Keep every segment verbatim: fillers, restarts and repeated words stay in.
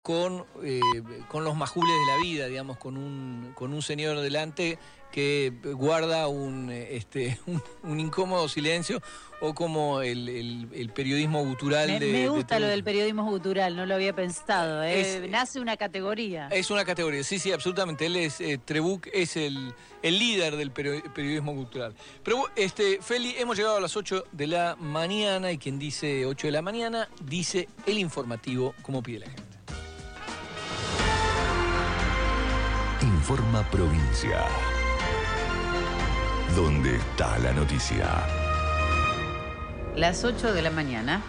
con, eh, con los majules de la vida, digamos, con un, con un señor delante que guarda un, este, un, un incómodo silencio, o como el, el, el periodismo gutural. Me, de, me gusta de lo del periodismo gutural, no lo había pensado. Eh. Es, Nace una categoría. Es una categoría, sí, sí, absolutamente. Él es, eh, Trebuch es el, el líder del periodismo gutural. Pero, este, Feli, hemos llegado a las ocho de la mañana, y quien dice ocho de la mañana, dice el informativo como pide la gente. Informa Provincia. ¿Dónde está la noticia? Las ocho de la mañana.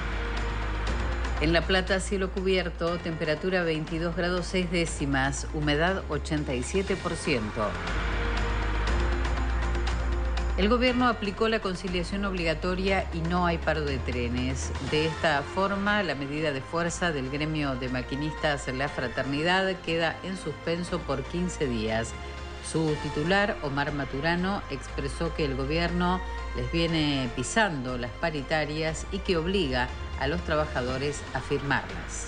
En La Plata, cielo cubierto, temperatura veintidós grados seis décimas, humedad ochenta y siete por ciento. El gobierno aplicó la conciliación obligatoria y no hay paro de trenes. De esta forma, la medida de fuerza del gremio de maquinistas La Fraternidad queda en suspenso por quince días. Su titular, Omar Maturano, expresó que el gobierno les viene pisando las paritarias y que obliga a los trabajadores a firmarlas.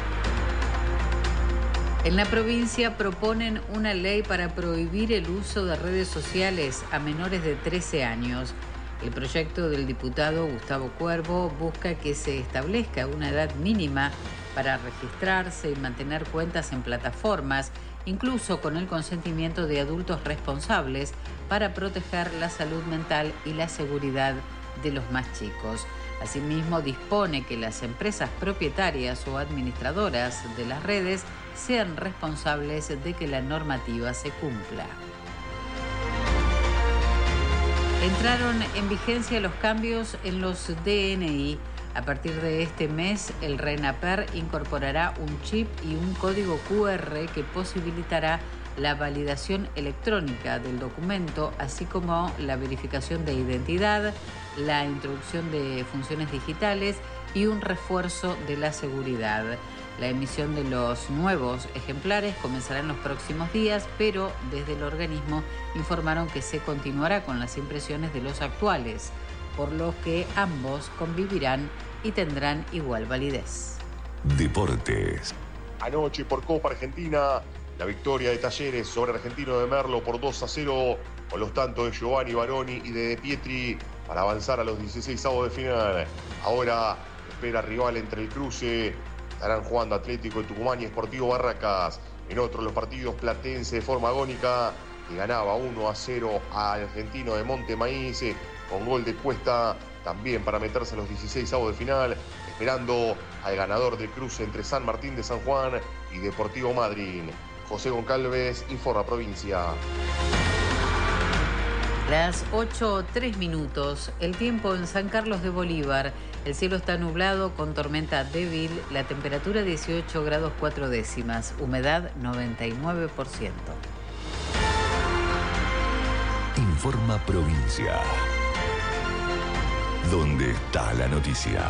En la provincia proponen una ley para prohibir el uso de redes sociales a menores de trece años. El proyecto del diputado Gustavo Cuervo busca que se establezca una edad mínima para registrarse y mantener cuentas en plataformas, incluso con el consentimiento de adultos responsables, para proteger la salud mental y la seguridad de los más chicos. Asimismo, dispone que las empresas propietarias o administradoras de las redes sean responsables de que la normativa se cumpla. Entraron en vigencia los cambios en los D N I. A partir de este mes, el RENAPER incorporará un chip y un código Q R que posibilitará la validación electrónica del documento, así como la verificación de identidad, la introducción de funciones digitales y un refuerzo de la seguridad. La emisión de los nuevos ejemplares comenzará en los próximos días, pero desde el organismo informaron que se continuará con las impresiones de los actuales, por lo que ambos convivirán y tendrán igual validez. Deportes. Anoche por Copa Argentina, la victoria de Talleres sobre Argentino de Merlo por dos a cero, con los tantos de Giovanni Baroni y de De Pietri para avanzar a los dieciséis avos de final. Ahora espera rival entre el cruce. Estarán jugando Atlético de Tucumán y Sportivo Barracas. En otros los partidos, Platense de forma agónica, que ganaba uno a cero al Argentino de Monte Maíz, con gol de Cuesta, también para meterse a los dieciséis avos de final, esperando al ganador del cruce entre San Martín de San Juan y Deportivo Madryn. José Goncalves, Informa Provincia. Las ocho, tres minutos, el tiempo en San Carlos de Bolívar. El cielo está nublado con tormenta débil, la temperatura dieciocho grados cuatro décimas, humedad noventa y nueve por ciento. Informa Provincia. ¿Dónde está la noticia?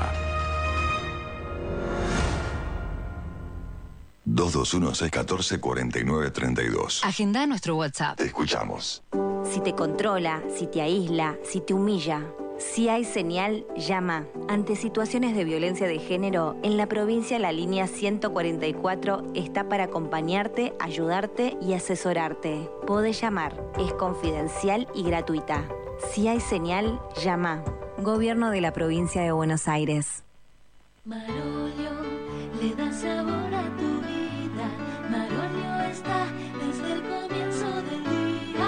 dos dos uno, seis uno cuatro, cuatro nueve tres dos. Agenda nuestro WhatsApp. Te escuchamos. Si te controla, si te aísla, si te humilla, si hay señal, llama. Ante situaciones de violencia de género, en la provincia la línea ciento cuarenta y cuatro está para acompañarte, ayudarte y asesorarte. Podés llamar, es confidencial y gratuita. Si hay señal, llama. Gobierno de la Provincia de Buenos Aires. Marolio le da sabor a tu vida. Marolio está desde el comienzo del día.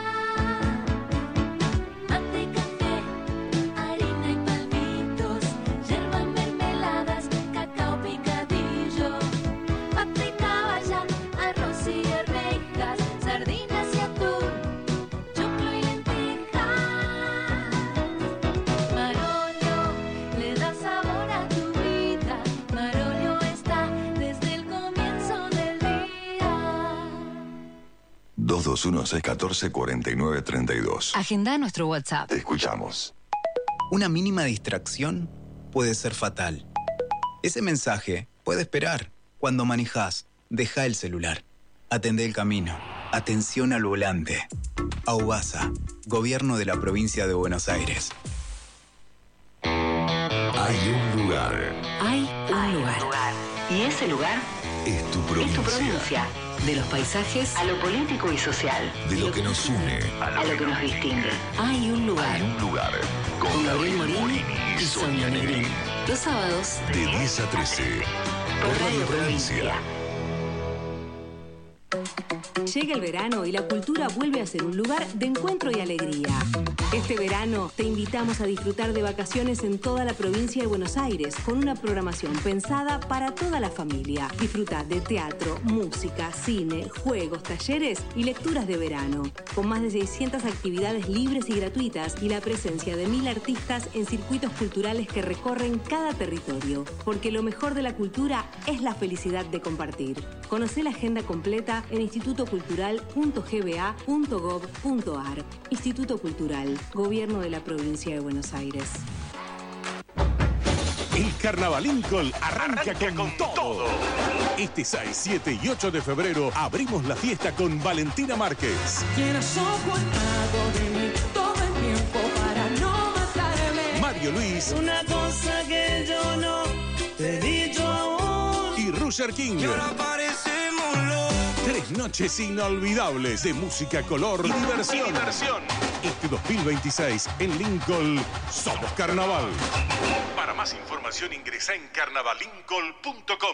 Mate, café, harina y palmitos, yerba, mermeladas, cacao picadillo, pata y caballa, arroz y arvejas, sardinas y atún, choclo y lentejas. Marolio le da sabor a tu vida. Marolio está desde el comienzo del día. dos dos uno, seis uno cuatro, cuatro nueve tres dos. Agenda nuestro WhatsApp. Te escuchamos. Una mínima distracción puede ser fatal. Ese mensaje puede esperar. Cuando manejás, deja el celular. Atendé el camino. Atención al volante. AUBASA, Gobierno de la Provincia de Buenos Aires. Hay un lugar. Hay un lugar. Y ese lugar es tu provincia. Es tu provincia. De los paisajes a lo político y social. De lo que nos une a lo que nos distingue. Hay un lugar. Hay un lugar. Con Con Gabriel Gabriel Morini Morini y y Sonia Sonia Negrín. Negrín. Los sábados De diez a trece. Por Radio Provincia. Llega el verano y la cultura vuelve a ser un lugar de encuentro y alegría. Este verano te invitamos a disfrutar de vacaciones en toda la provincia de Buenos Aires con una programación pensada para toda la familia. Disfruta de teatro, música, cine, juegos, talleres y lecturas de verano, con más de seiscientas actividades libres y gratuitas y la presencia de mil artistas en circuitos culturales que recorren cada territorio. Porque lo mejor de la cultura es la felicidad de compartir. Conocé la agenda completa en instituto cultural punto g b a punto gov punto a r. Instituto Cultural, Gobierno de la Provincia de Buenos Aires. El Carnaval Lincoln arranca, arranca con, con todo. todo. Este seis, siete y ocho de febrero abrimos la fiesta con Valentina Márquez. Quiero soportado de mí todo el tiempo para no matarme. Mario Luis. Una cosa que yo no te he dicho aún. Y Roger King. Y ahora parecemos locos. Tres noches inolvidables de música, color y diversión. Y diversión. Este dos mil veintiséis en Lincoln somos Carnaval. Para más información ingresa en carnavalincol punto com.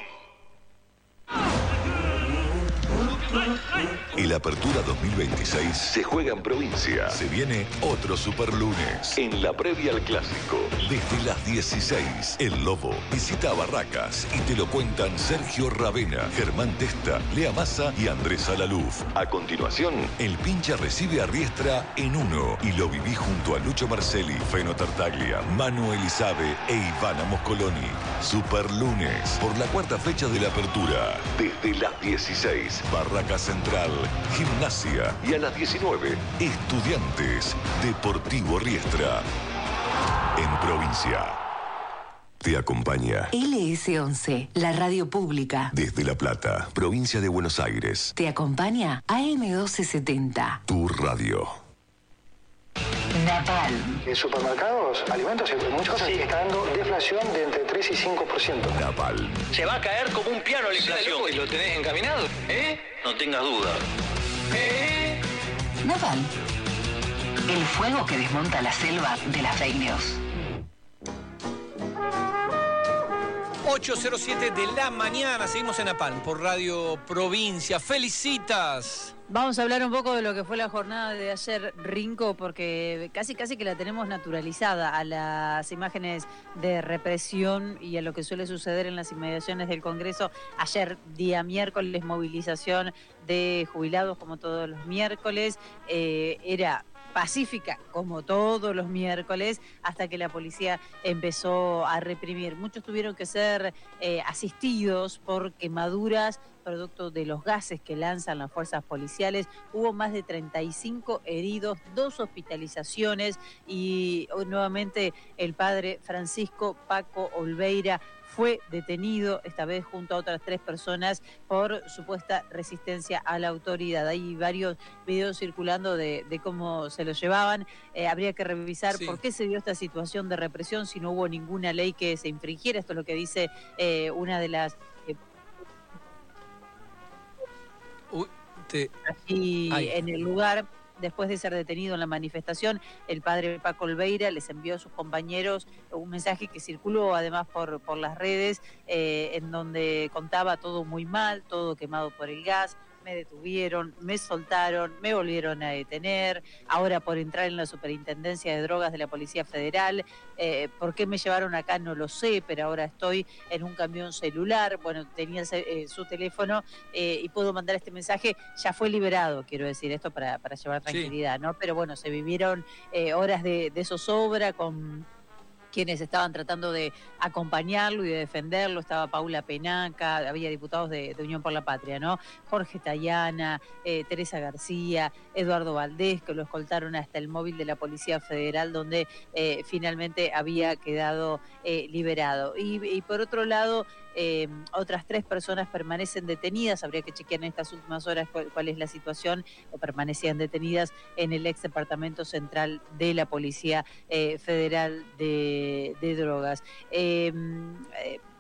El Apertura dos mil veintiséis se juega en provincia. Se viene otro Superlunes. En la previa al Clásico. Desde las dieciséis, El Lobo visita a Barracas y te lo cuentan Sergio Ravena, Germán Testa, Lea Massa y Andrés Alaluf. A continuación, El Pincha recibe a Riestra en uno y lo viví junto a Lucho Marcelli, Feno Tartaglia, Manu Elizabe e Ivana Moscoloni. Superlunes, por la cuarta fecha de la Apertura. Desde las dieciséis, Barracas Central, Gimnasia y a las diecinueve, Estudiantes, Deportivo Riestra. En provincia. Te acompaña L S once, la radio pública. desde La Plata, provincia de Buenos Aires. Te acompaña A M doce setenta. Tu radio. Napalm. En supermercados, alimentos y muchas cosas sí. Está dando deflación de entre tres y cinco por ciento. Napalm. Se va a caer como un piano la inflación. ¿Y lo tenés encaminado? ¿Eh? No tengas duda. ¿Eh? Napalm. El fuego que desmonta la selva de las fake news. ocho cero siete de la mañana, seguimos en Napalm por Radio Provincia. ¡Felicitas! Vamos a hablar un poco de lo que fue la jornada de ayer, Rinco, porque casi casi que la tenemos naturalizada a las imágenes de represión y a lo que suele suceder en las inmediaciones del Congreso. Ayer, día miércoles, movilización de jubilados como todos los miércoles. Eh, era pacífica, como todos los miércoles, hasta que la policía empezó a reprimir. Muchos tuvieron que ser eh, asistidos por quemaduras producto de los gases que lanzan las fuerzas policiales. Hubo más de treinta y cinco heridos, dos hospitalizaciones y hoy nuevamente el padre Francisco Paco Olveira fue detenido, esta vez junto a otras tres personas, por supuesta resistencia a la autoridad. Hay varios videos circulando de, de cómo se lo llevaban. Eh, habría que revisar sí. por qué se dio esta situación de represión si no hubo ninguna ley que se infringiera. Esto es lo que dice eh, una de las... Eh, Uy, te... Aquí Ay. en el lugar... Después de ser detenido en la manifestación, el padre Paco Olveira les envió a sus compañeros un mensaje que circuló además por, por las redes, eh, en donde contaba todo muy mal, todo quemado por el gas. Me detuvieron, me soltaron, me volvieron a detener, ahora por entrar en la Superintendencia de Drogas de la Policía Federal. Eh, ¿Por qué me llevaron acá? No lo sé, pero ahora estoy en un camión celular. Bueno, tenía eh, su teléfono eh, y puedo mandar este mensaje. Ya fue liberado, quiero decir esto para, para llevar tranquilidad, sí. ¿no? Pero bueno, se vivieron eh, horas de, de zozobra con quienes estaban tratando de acompañarlo y de defenderlo. Estaba Paula Penaca, había diputados de, de Unión por la Patria, ¿no? Jorge Tayana, eh, Teresa García, Eduardo Valdés, que lo escoltaron hasta el móvil de la Policía Federal, donde eh, finalmente había quedado eh, liberado. Y, y por otro lado, eh, otras tres personas permanecen detenidas. Habría que chequear en estas últimas horas cuál, cuál es la situación, o permanecían detenidas en el ex departamento central de la Policía eh, Federal de De, de drogas. Eh, eh,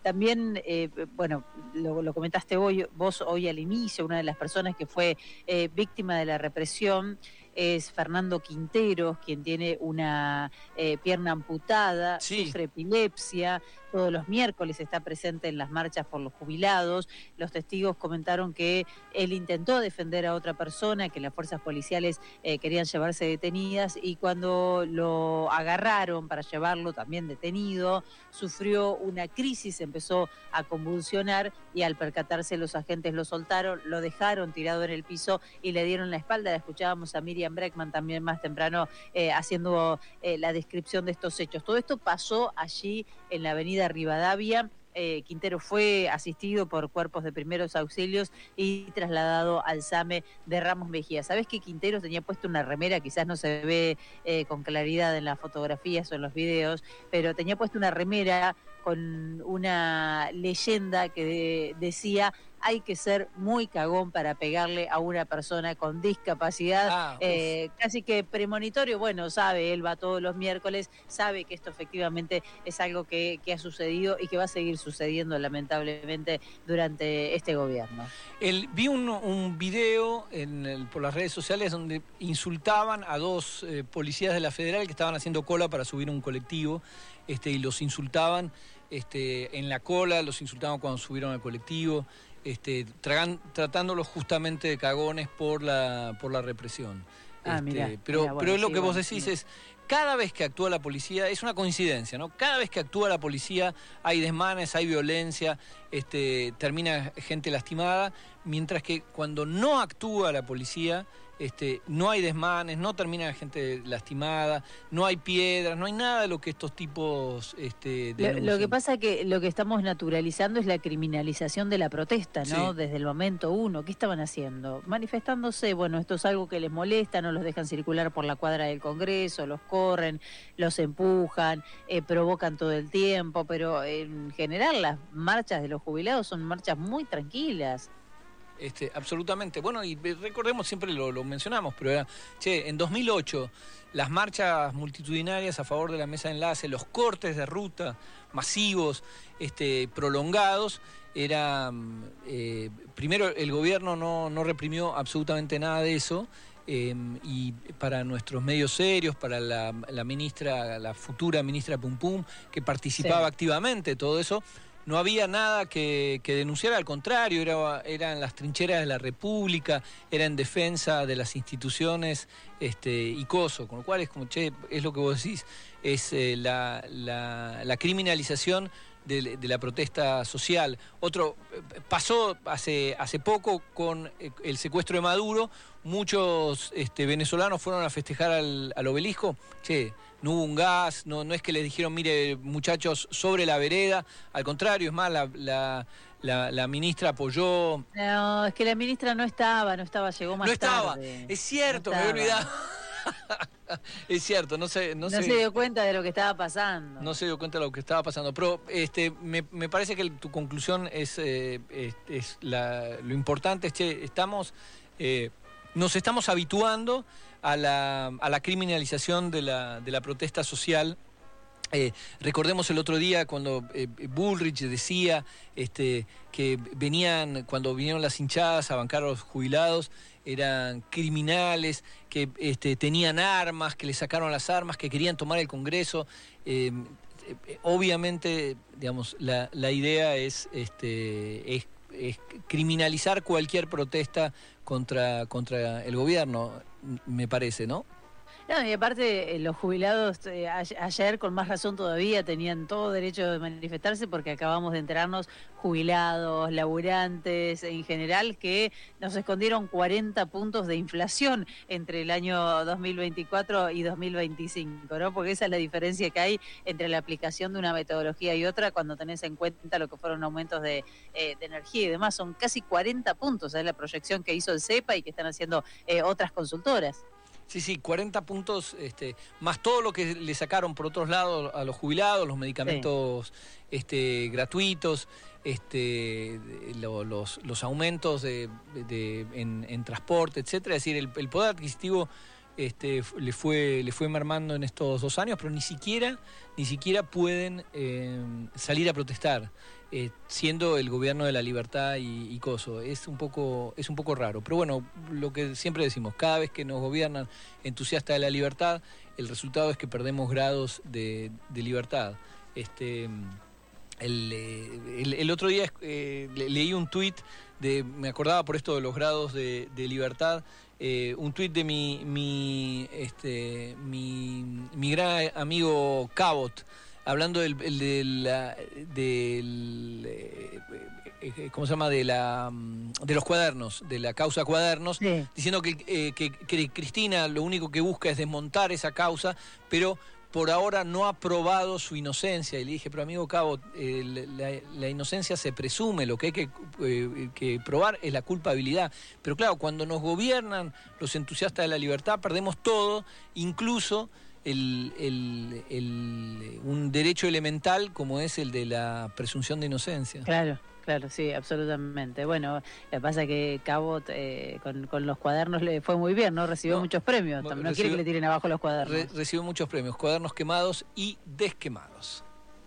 también, eh, bueno, lo, lo comentaste hoy, vos hoy al inicio, una de las personas que fue eh, víctima de la represión es Fernando Quinteros, quien tiene una eh, pierna amputada, sí. sufre epilepsia, todos los miércoles está presente en las marchas por los jubilados. Los testigos comentaron que él intentó defender a otra persona, que las fuerzas policiales eh, querían llevarse detenidas, y cuando lo agarraron para llevarlo también detenido, sufrió una crisis, empezó a convulsionar y al percatarse los agentes lo soltaron, lo dejaron tirado en el piso y le dieron la espalda. La escuchábamos a Miriam Breckman también más temprano eh, haciendo eh, la descripción de estos hechos. Todo esto pasó allí en la avenida Rivadavia. Eh, Quintero fue asistido por cuerpos de primeros auxilios y trasladado al SAME de Ramos Mejía. ¿Sabés que Quintero tenía puesto una remera? Quizás no se ve eh, con claridad en las fotografías o en los videos, pero tenía puesto una remera con una leyenda que de, decía: hay que ser muy cagón para pegarle a una persona con discapacidad. Ah, eh, casi que premonitorio. Bueno, sabe, él va todos los miércoles, sabe que esto efectivamente es algo que, que ha sucedido y que va a seguir sucediendo lamentablemente durante este gobierno. El, vi un, un video en el, por las redes sociales donde insultaban a dos eh, policías de la Federal que estaban haciendo cola para subir un colectivo, este, y los insultaban este, en la cola, los insultaban cuando subieron al colectivo. Este, tragan, tratándolos justamente de cagones por la por la represión. Ah, este, mirá, pero mirá, bueno, pero es lo sí, que vos bueno, decís sí. es, cada vez que actúa la policía, es una coincidencia, ¿no? Cada vez que actúa la policía hay desmanes, hay violencia, este, termina gente lastimada, mientras que cuando no actúa la policía, este, no hay desmanes, no termina gente lastimada, no hay piedras, no hay nada de lo que estos tipos este, denuncian. Lo, lo que pasa es que lo que estamos naturalizando es la criminalización de la protesta, ¿no? Sí. Desde el momento uno. ¿Qué estaban haciendo? Manifestándose. Bueno, esto es algo que les molesta, no los dejan circular por la cuadra del Congreso, los corren, los empujan, eh, provocan todo el tiempo, pero en general las marchas de los jubilados son marchas muy tranquilas. Este, absolutamente. Bueno, y recordemos, siempre lo, lo mencionamos, pero era, che, en dos mil ocho, las marchas multitudinarias a favor de la mesa de enlace, los cortes de ruta masivos, este, prolongados, era, eh, primero el gobierno no, no reprimió absolutamente nada de eso, eh, y para nuestros medios serios, para la, la ministra, la futura ministra Pum Pum, que participaba sí. activamente de todo eso, no había nada que, que denunciar, al contrario, era, eran las trincheras de la República, era en defensa de las instituciones este, y coso, con lo cual es como, che, es lo que vos decís, es eh, la, la, la criminalización de, de la protesta social. Otro, pasó hace, hace poco con el secuestro de Maduro, muchos este, venezolanos fueron a festejar al, al obelisco, che, no hubo un gas, no, no es que les dijeron, mire, muchachos, sobre la vereda, al contrario, es más, la, la, la, la ministra apoyó. No, es que la ministra no estaba, no estaba, llegó más no estaba. tarde. Es cierto, no me había olvidado. Es cierto, no sé, no, no sé. se dio cuenta de lo que estaba pasando. No se dio cuenta de lo que estaba pasando, pero este, me, me parece que tu conclusión es, eh, es, es la, lo importante, es que estamos, eh, nos estamos habituando a la, a la criminalización de la, de la protesta social. Eh, recordemos el otro día cuando eh, Bullrich decía este, que venían, cuando vinieron las hinchadas a bancar a los jubilados, eran criminales, que este, tenían armas, que le sacaron las armas, que querían tomar el Congreso. Eh, eh, obviamente, digamos, la, la idea es, este, es, es criminalizar cualquier protesta contra, contra el gobierno, me parece, ¿no? No, y aparte los jubilados eh, ayer con más razón todavía tenían todo derecho de manifestarse, porque acabamos de enterarnos, jubilados, laburantes en general, que nos escondieron cuarenta puntos de inflación entre el año dos mil veinticuatro y dos mil veinticinco, ¿no? Porque esa es la diferencia que hay entre la aplicación de una metodología y otra cuando tenés en cuenta lo que fueron aumentos de, eh, de energía y demás. Son casi cuarenta puntos, es la proyección que hizo el CEPA y que están haciendo eh, otras consultoras. Sí, sí, cuarenta puntos, este, más todo lo que le sacaron por otros lados a los jubilados, los medicamentos sí. este, gratuitos, este, lo, los, los aumentos de, de, en, en transporte, etcétera. Es decir, el, el poder adquisitivo este, le fue, le fue mermando en estos dos años, pero ni siquiera, ni siquiera pueden eh, salir a protestar. eh, siendo el gobierno de la libertad y, y coso. Es un poco, es un poco raro. Pero bueno, lo que siempre decimos, cada vez que nos gobiernan entusiastas de la libertad, el resultado es que perdemos grados de, de libertad. Este, el, el, el otro día eh, le, leí un tuit, de, me acordaba por esto de los grados de, de libertad, eh, un tuit de mi, mi, este, mi, mi gran amigo Cabot, hablando del, el, de la, del eh, eh, ¿cómo se llama? De la de los cuadernos, de la causa Cuadernos, sí. Diciendo que, eh, que, que Cristina lo único que busca es desmontar esa causa, pero por ahora no ha probado su inocencia. Y le dije, pero amigo Cabo, eh, la, la inocencia se presume, lo que hay que, eh, que probar es la culpabilidad. Pero claro, cuando nos gobiernan los entusiastas de la libertad, perdemos todo, incluso El, el, el, un derecho elemental como es el de la presunción de inocencia. Claro, claro, sí, absolutamente. Bueno, lo que pasa es que Cabot eh, con, con los cuadernos le fue muy bien, ¿no? Recibió no, muchos premios, no recibió, quiere que le tiren abajo los cuadernos. Re, recibió muchos premios, cuadernos quemados y desquemados.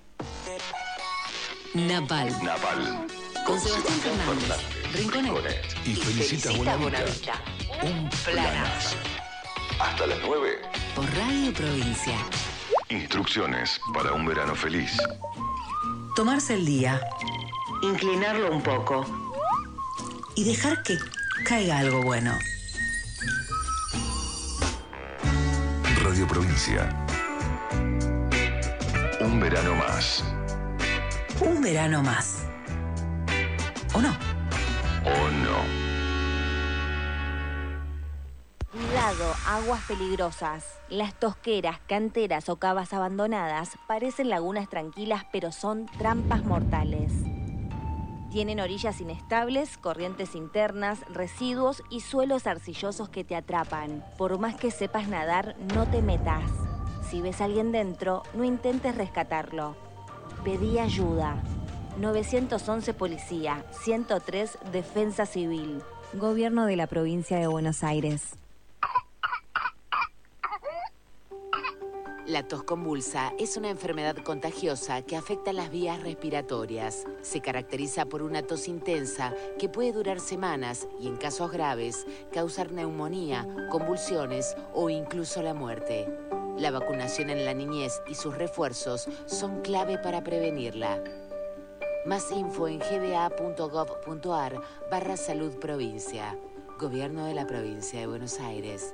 Napal. Napal. Con Sebastián Fernández, Rinconet. Y felicita Bonavita. Un planazo. Hasta las nueve. Por Radio Provincia. Instrucciones para un verano feliz. Tomarse el día. Inclinarlo un poco. Y dejar que caiga algo bueno. Radio Provincia. Un verano más. Un verano más. ¿O no? ¿O no? Cuidado, aguas peligrosas. Las tosqueras, canteras o cavas abandonadas parecen lagunas tranquilas, pero son trampas mortales. Tienen orillas inestables, corrientes internas, residuos y suelos arcillosos que te atrapan. Por más que sepas nadar, no te metas. Si ves a alguien dentro, no intentes rescatarlo. Pedí ayuda. nueve once Policía, ciento tres Defensa Civil. Gobierno de la Provincia de Buenos Aires. La tos convulsa es una enfermedad contagiosa que afecta las vías respiratorias. Se caracteriza por una tos intensa que puede durar semanas y, en casos graves, causar neumonía, convulsiones o incluso la muerte. La vacunación en la niñez y sus refuerzos son clave para prevenirla. Más info en gba.gov.ar barra salud provincia. Gobierno de la Provincia de Buenos Aires.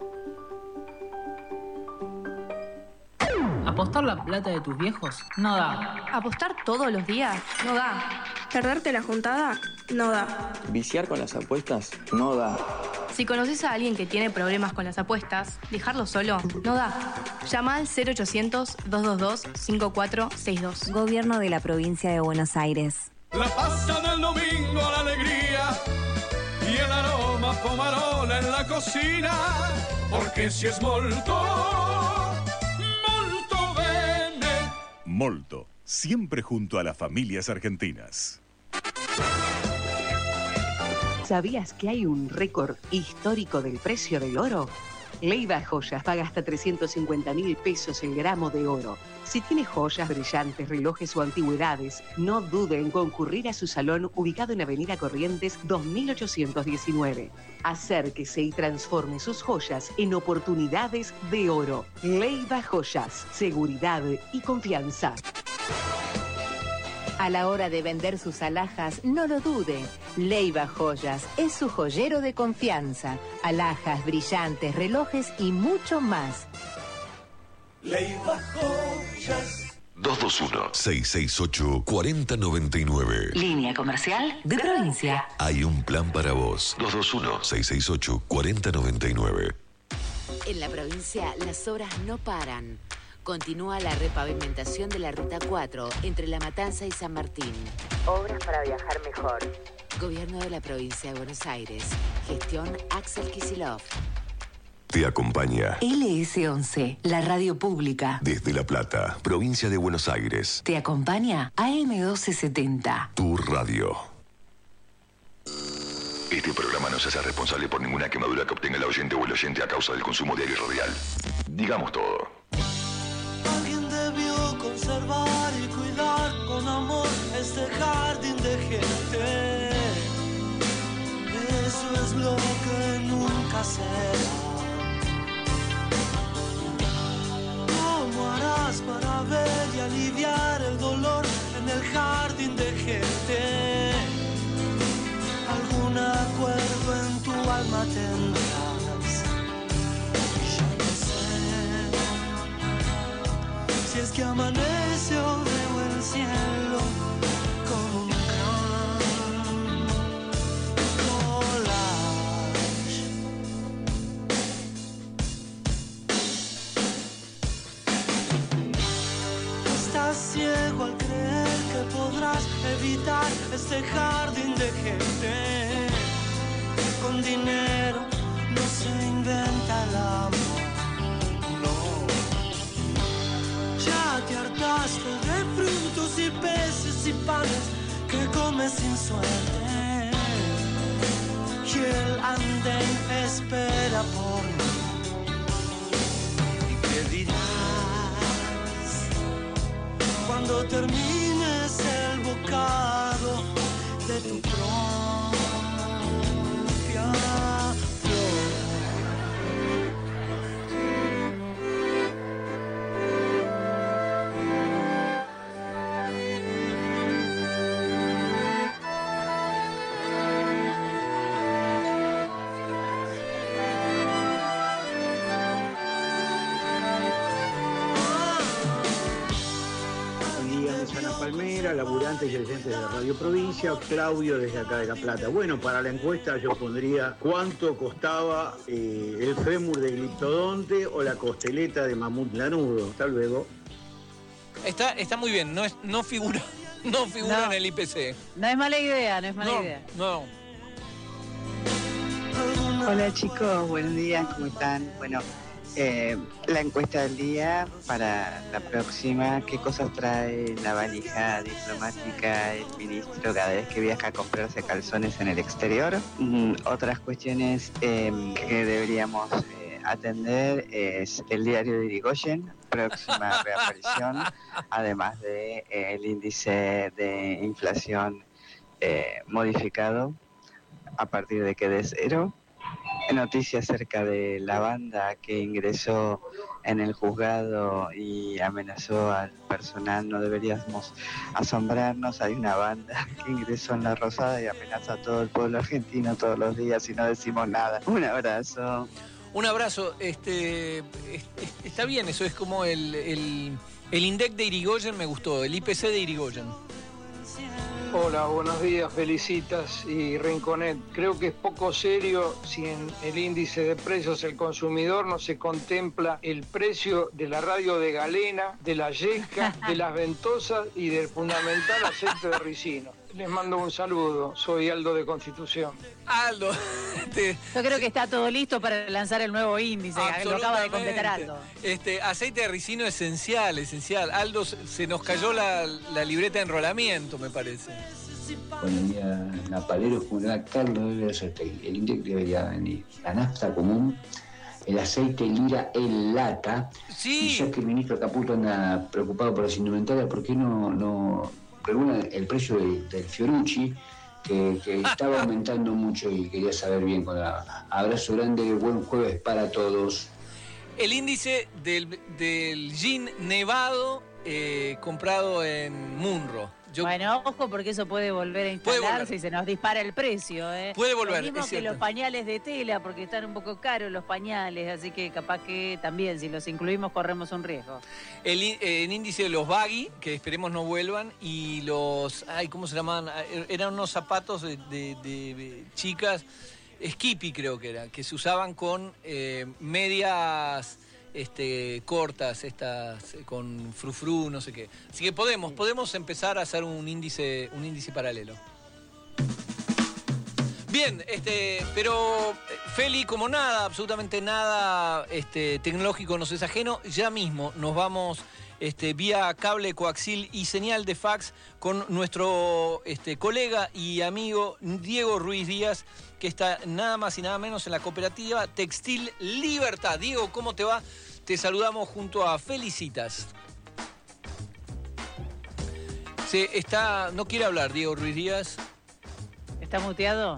¿Apostar la plata de tus viejos? No da. ¿Apostar todos los días? No da. ¿Perderte la juntada? No da. ¿Viciar con las apuestas? No da. Si conoces a alguien que tiene problemas con las apuestas, dejarlo solo no da. Llama al cero ochocientos, doscientos veintidós, cincuenta y cuatro sesenta y dos. Gobierno de la Provincia de Buenos Aires. La pasta del domingo, la alegría y el aroma pomarola en la cocina. Porque si es molto, molto bene. Molto, siempre junto a las familias argentinas. ¿Sabías que hay un récord histórico del precio del oro? Leiva Joyas paga hasta trescientos cincuenta mil pesos el gramo de oro. Si tiene joyas, brillantes, relojes o antigüedades, no dude en concurrir a su salón ubicado en Avenida Corrientes dos mil ochocientos diecinueve. Acérquese y transforme sus joyas en oportunidades de oro. Leiva Joyas, seguridad y confianza. A la hora de vender sus alhajas, no lo dude. Leiva Joyas es su joyero de confianza. Alhajas, brillantes, relojes y mucho más. Leiva Joyas. dos dos uno, seis seis ocho, cuatro cero nueve nueve. Línea comercial de provincia. Hay un plan para vos. dos dos uno, seis seis ocho, cuatro cero nueve nueve. En la provincia, las obras no paran. Continúa la repavimentación de la Ruta cuatro entre La Matanza y San Martín. Obras para viajar mejor. Gobierno de la Provincia de Buenos Aires. Gestión Axel Kicillof. Te acompaña L S once, la radio pública. Desde La Plata, Provincia de Buenos Aires. Te acompaña A M doce setenta. Tu radio. Este programa no se hace responsable por ninguna quemadura que obtenga el oyente o el oyente a causa del consumo de aire radial. Digamos todo. Alguien debió conservar y cuidar con amor este jardín. eso es lo que nunca será. ¿Cómo harás para ver y aliviar el dolor en el jardín de gente? Algún acuerdo en tu alma tendrás. Y yo no sé si es que amanece o veo el cielo como un gran collage. Estás ciego al creer que podrás evitar este jardín de gente. Con dinero no se inventa el amor, no. Ya te hartaste de frutos y peces y panes que comes sin suerte. Y el andén espera por mí. ¿Y qué dirás cuando termines el bocado de tu propia flor? Palmera, laburantes y oyentes de Radio Provincia, Claudio desde acá de La Plata. Bueno, para la encuesta yo pondría cuánto costaba eh, el fémur de gliptodonte o la costeleta de mamut lanudo. Hasta luego. Está, está muy bien, no, es, no figura, no figura No. en el I P C. No es mala idea, no es mala No, idea. no. Hola chicos, buenos días, ¿cómo están? Bueno, eh, la encuesta del día para la próxima, ¿qué cosas trae la valija diplomática el ministro cada vez que viaja a comprarse calzones en el exterior? Mm, otras cuestiones eh, que deberíamos eh, atender es el diario de Irigoyen, próxima reaparición, además de eh, el índice de inflación eh, modificado a partir de que de cero. Noticias acerca de la banda que ingresó en el juzgado y amenazó al personal. No deberíamos asombrarnos. Hay una banda que ingresó en La Rosada y amenaza a todo el pueblo argentino todos los días y no decimos nada. Un abrazo. Un abrazo. Este, es- es- está bien, eso es como el, el, el INDEC de Irigoyen me gustó, el I P C de Irigoyen. Hola, buenos días, Felicitas y Rinconet. Creo que es poco serio si en el índice de precios del consumidor no se contempla el precio de la radio de galena, de la yesca, de las ventosas y del fundamental aceite de ricino. Les mando un saludo, soy Aldo de Constitución. Aldo, este, Yo creo que está todo listo para lanzar el nuevo índice, lo acaba de completar Aldo. Este, aceite de ricino esencial, esencial. Aldo, se se nos cayó la, la libreta de enrolamiento, me parece. Buenos días, Napaleros, comunidad Carlos de Versailles. El INDEC debería venir. La nafta común, el aceite lira en lata. Sí. Y ya que el ministro Caputo anda preocupado por las indumentarias, ¿por qué no, no regula el precio del, del Fiorucci? Que, que estaba aumentando mucho y quería saber bien. Con la, abrazo grande, buen jueves para todos. El índice del, del gin nevado eh, comprado en Munro. Yo- Bueno, ojo porque eso puede volver a Puede instalarse volver. y se nos dispara el precio. ¿eh? Puede volver, Lo mismo es que cierto. los pañales de tela, porque están un poco caros los pañales, así que capaz que también si los incluimos corremos un riesgo. El, í- eh, el índice de los baggy, que esperemos no vuelvan, y los, ay, ¿cómo se llamaban? Ah, er- Eran unos zapatos de, de- de- de chicas, Skippy creo que era, que se usaban con eh, medias este, cortas, estas eh, con frufru, no sé qué. Así que podemos, podemos empezar a hacer un índice, un índice paralelo. Bien, este, pero eh, Feli, como nada, absolutamente nada este, tecnológico nos es ajeno, ya mismo nos vamos este, vía cable coaxil y señal de fax con nuestro este, colega y amigo Diego Ruiz Díaz, que está nada más y nada menos en la cooperativa Textil Libertad. Diego, ¿cómo te va? Te saludamos junto a Felicitas. Se está, no quiere hablar Diego Ruiz Díaz. ¿Está muteado?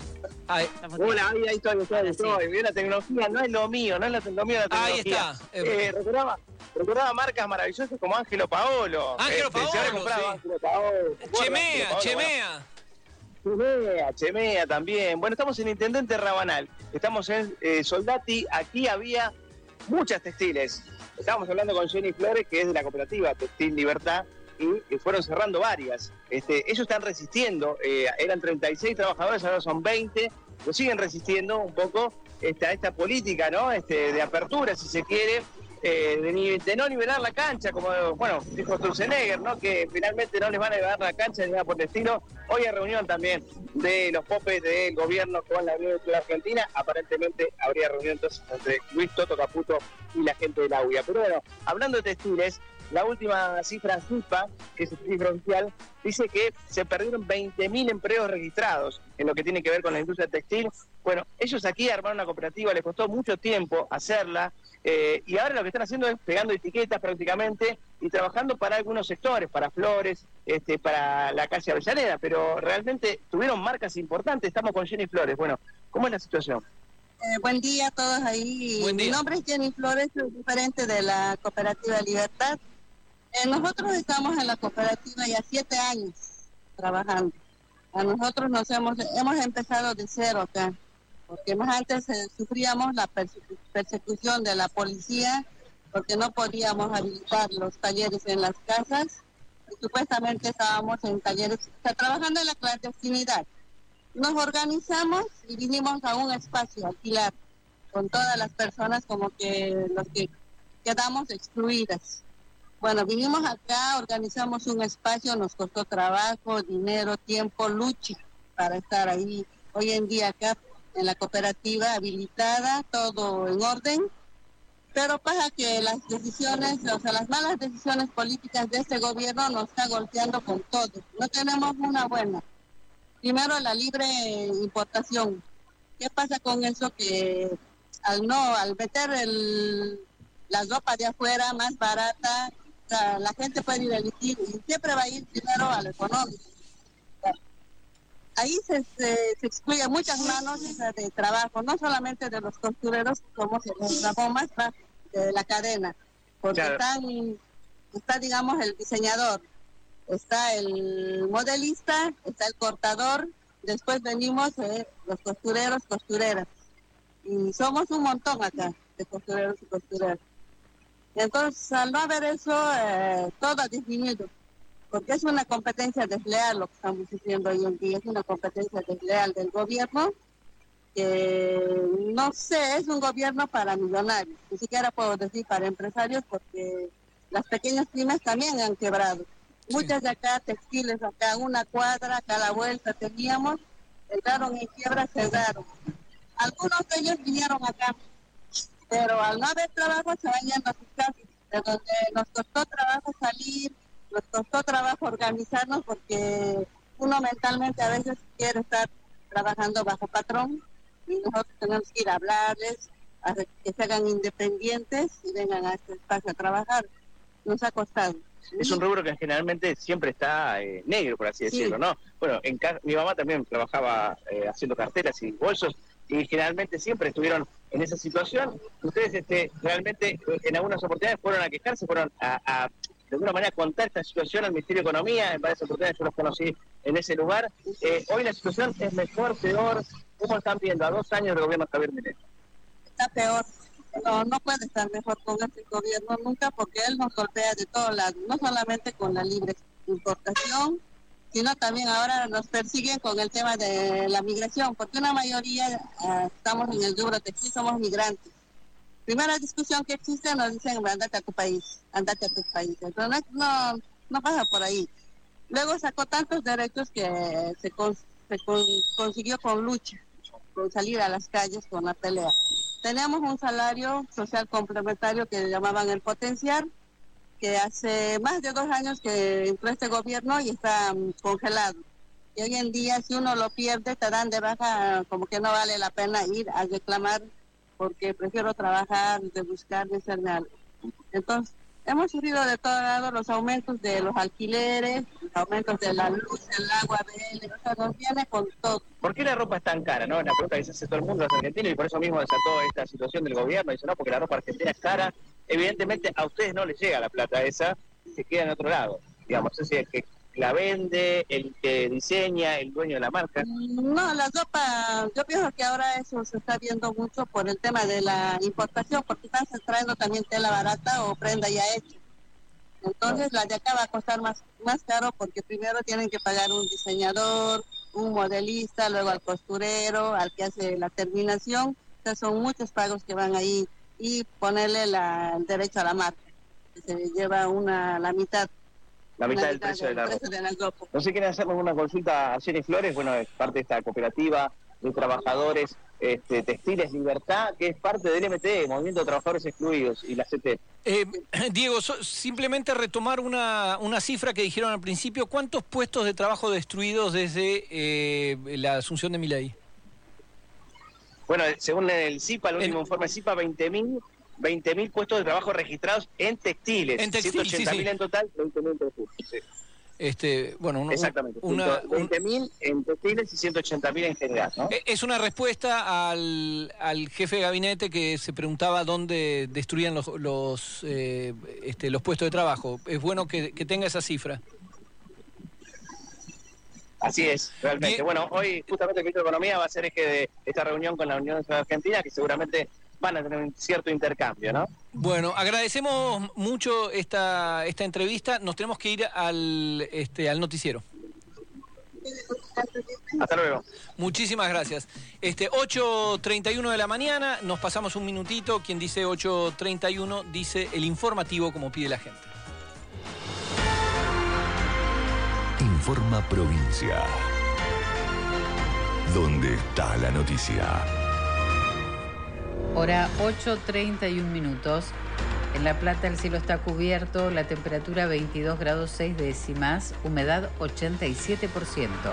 Ay. Hola, ahí, ahí estoy, estoy, estoy. Sí. La tecnología no es lo mío, no es lo mío la tecnología. Ahí está. Eh, recordaba, recordaba marcas maravillosas como Ángelo Paolo. Ángelo este, Paolo, se habrá comprado sí. Ángelo Paolo. Chemea, Paolo, Chemea. Bueno. Chemea, Chemea también. Bueno, estamos en Intendente Rabanal. Estamos en eh, Soldati. Aquí había muchas textiles. Estábamos hablando con Jenny Flores, que es de la cooperativa Textil Libertad, y, y fueron cerrando varias. Este, ellos están resistiendo. Eh, eran treinta y seis trabajadores, ahora son veinte. Lo siguen resistiendo un poco este, a esta política, ¿no? Este, de apertura, si se quiere, eh, de, de no nivelar la cancha, como bueno dijo Sturzenegger, ¿no? Que finalmente no les van a nivelar la cancha ni nada por el estilo. Hoy hay reunión también de los popes del gobierno con la Unión de la Argentina. Aparentemente habría reunión entonces entre Luis Toto Caputo y la gente de la U I A. Pero bueno, hablando de textiles, la última cifra C I P A, que es el cifra oficial, dice que se perdieron veinte mil empleos registrados en lo que tiene que ver con la industria textil. Bueno, ellos aquí armaron una cooperativa, les costó mucho tiempo hacerla, eh, y ahora lo que están haciendo es pegando etiquetas prácticamente y trabajando para algunos sectores, para Flores, este, para la calle Avellaneda, pero realmente tuvieron marcas importantes. Estamos con Jenny Flores. Bueno, ¿cómo es la situación? Eh, buen día a todos ahí. Buen día. Mi nombre es Jenny Flores, soy diferente de la Cooperativa Libertad. Eh, nosotros estamos en la cooperativa ya siete años trabajando. A nosotros nos hemos hemos empezado de cero acá, porque más antes eh, sufríamos la persecu- persecución de la policía, porque no podíamos habilitar los talleres en las casas, y supuestamente estábamos en talleres, o sea, trabajando en la clandestinidad. Nos organizamos y vinimos a un espacio a alquilar con todas las personas como que los que quedamos excluidas. Bueno, vinimos acá, organizamos un espacio, nos costó trabajo, dinero, tiempo, lucha para estar ahí. Hoy en día acá en la cooperativa habilitada, todo en orden, pero pasa que las decisiones, o sea, las malas decisiones políticas de este gobierno nos está golpeando con todo. No tenemos una buena. Primero, la libre importación. ¿Qué pasa con eso? Que al no, al meter el, la ropa de afuera más barata, o sea, la gente puede ir a elegir y siempre va a ir primero a lo económico. Ahí se, se, se excluye muchas manos, o sea, de trabajo, no solamente de los costureros, como se les llamó más de la cadena, porque claro. están, está, digamos, el diseñador, está el modelista, está el cortador, después venimos eh, los costureros, costureras, y somos un montón acá de costureros y costureras. Entonces, al no haber eso, eh, todo ha disminuido, porque es una competencia desleal lo que estamos diciendo hoy en día, es una competencia desleal del gobierno, que no sé, es un gobierno para millonarios, ni siquiera puedo decir para empresarios, porque las pequeñas pymes también han quebrado. Sí. Muchas de acá, textiles acá, una cuadra, acá a la vuelta teníamos, entraron en quiebra, cerraron. Algunos de ellos vinieron acá, pero al no haber trabajo se van yendo a sus casas, de donde nos costó trabajo salir, nos costó trabajo organizarnos, porque uno mentalmente a veces quiere estar trabajando bajo patrón, y nosotros tenemos que ir a hablarles, a que se hagan independientes y vengan a este espacio a trabajar. Nos ha costado. Es un rubro que generalmente siempre está eh, negro, por así decirlo, sí. ¿no? Bueno, en ca- mi mamá también trabajaba eh, haciendo carteras y bolsos, y generalmente siempre estuvieron en esa situación. Ustedes este, realmente en algunas oportunidades fueron a quejarse, fueron a, a de alguna manera contar esta situación al Ministerio de Economía. En varias oportunidades yo los conocí en ese lugar. Eh, hoy la situación es mejor, peor. ¿Cómo están viendo a dos años del gobierno de Javier Milei? Está peor. No, no puede estar mejor con este gobierno nunca, porque él nos golpea de todos lados, no solamente con la libre importación, sino también ahora nos persiguen con el tema de la migración, porque una mayoría uh, estamos en el rubro textil, somos migrantes. Primera discusión que existe, nos dicen, andate a tu país, andate a tu país. Entonces no, no pasa por ahí. Luego sacó tantos derechos que se, con, se con, consiguió con lucha, con salir a las calles, con la pelea. Tenemos un salario social complementario que llamaban el potenciar, que hace más de dos años que entró este gobierno y está um, congelado. Y hoy en día, si uno lo pierde, te dan de baja, como que no vale la pena ir a reclamar, porque prefiero trabajar, de buscar, de hacerme algo. Entonces, hemos sufrido de todos lados los aumentos de los alquileres, los aumentos de la luz, el agua, de él, o sea, nos viene con todo. ¿Por qué la ropa es tan cara? ¿No? Es una pregunta que se hace todo el mundo, los argentinos, y por eso mismo desató esta situación del gobierno. Dice, no, porque la ropa argentina es cara. Evidentemente a ustedes no les llega la plata esa, se queda en otro lado. Digamos, es decir, el que la vende, el que diseña, el dueño de la marca. No, la ropa, yo pienso que ahora eso se está viendo mucho por el tema de la importación, porque están trayendo también tela barata o prenda ya hecha. Entonces la de acá va a costar más, más caro porque primero tienen que pagar un diseñador, un modelista, luego al costurero, al que hace la terminación. O sea, son muchos pagos que van ahí y ponerle la, el derecho a la marca, que se lleva una la mitad. La mitad del precio de la ropa. No sé, quieren hacernos una consulta a Jenny Flores, bueno, es parte de esta cooperativa de trabajadores este, textiles Libertad, que es parte del M T, Movimiento de Trabajadores Excluidos, y la C T. Eh, Diego, so, simplemente retomar una, una cifra que dijeron al principio. ¿Cuántos puestos de trabajo destruidos desde eh, la asunción de Milei? Bueno, según el CIPA, el último el... informe CIPA, veinte mil puestos de trabajo registrados en textiles. En textil, ciento ochenta mil sí, sí. en total, veinte mil en textiles. Sí. Este, bueno, un, Exactamente. Una, veinte mil en textiles y ciento ochenta mil en general, ¿no? Es una respuesta al, al jefe de gabinete que se preguntaba dónde destruían los los, eh, este, los puestos de trabajo. Es bueno que, que tenga esa cifra. Así es, realmente. Bien. Bueno, hoy justamente el ministro de Economía va a ser eje de esta reunión con la Unión Nacional Argentina, que seguramente van a tener un cierto intercambio, ¿no? Bueno, agradecemos mucho esta esta entrevista. Nos tenemos que ir al este al noticiero. Hasta luego. Muchísimas gracias. Este ocho treinta y uno de la mañana, nos pasamos un minutito. Quien dice ocho treinta y uno dice el informativo como pide la gente. Informa Provincia. ¿Dónde está la noticia? Hora ocho treinta y un minutos. En La Plata el cielo está cubierto, la temperatura veintidós grados seis décimas, humedad ochenta y siete por ciento.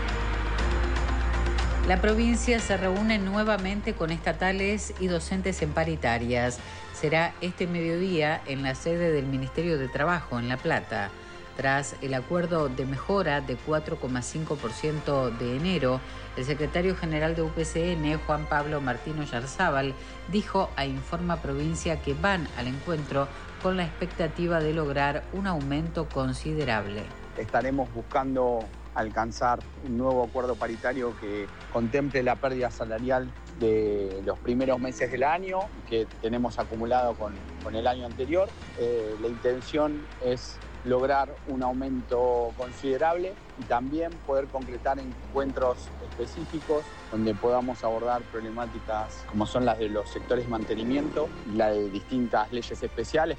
La provincia se reúne nuevamente con estatales y docentes en paritarias. Será este mediodía en la sede del Ministerio de Trabajo en La Plata. Tras el acuerdo de mejora de cuatro coma cinco por ciento de enero, el secretario general de U P C N, Juan Pablo Martino Yarzábal, dijo a Informa Provincia que van al encuentro con la expectativa de lograr un aumento considerable. Estaremos buscando alcanzar un nuevo acuerdo paritario que contemple la pérdida salarial de los primeros meses del año que tenemos acumulado con, con el año anterior. Eh, la intención es lograr un aumento considerable y también poder concretar encuentros específicos donde podamos abordar problemáticas como son las de los sectores de mantenimiento y la de distintas leyes especiales.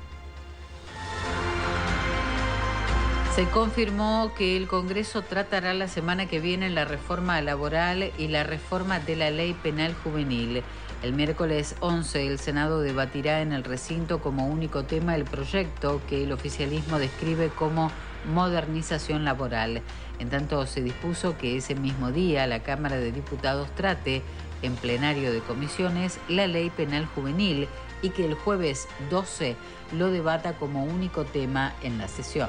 Se confirmó que el Congreso tratará la semana que viene la reforma laboral y la reforma de la ley penal juvenil. El miércoles once, el Senado debatirá en el recinto como único tema el proyecto que el oficialismo describe como modernización laboral. En tanto, se dispuso que ese mismo día la Cámara de Diputados trate, en plenario de comisiones, la ley penal juvenil y que el jueves doce lo debata como único tema en la sesión.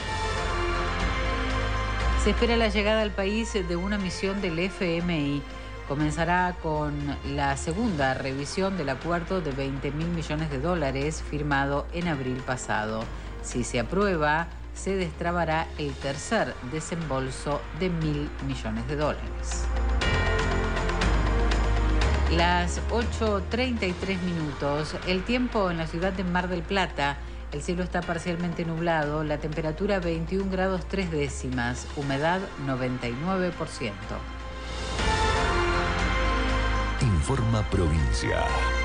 Se espera la llegada al país de una misión del F M I. Comenzará con la segunda revisión del acuerdo de veinte mil millones de dólares firmado en abril pasado. Si se aprueba, se destrabará el tercer desembolso de mil millones de dólares. Las ocho treinta y tres minutos, el tiempo en la ciudad de Mar del Plata. El cielo está parcialmente nublado, la temperatura veintiún grados tres décimas, humedad noventa y nueve por ciento. Informa Provincia.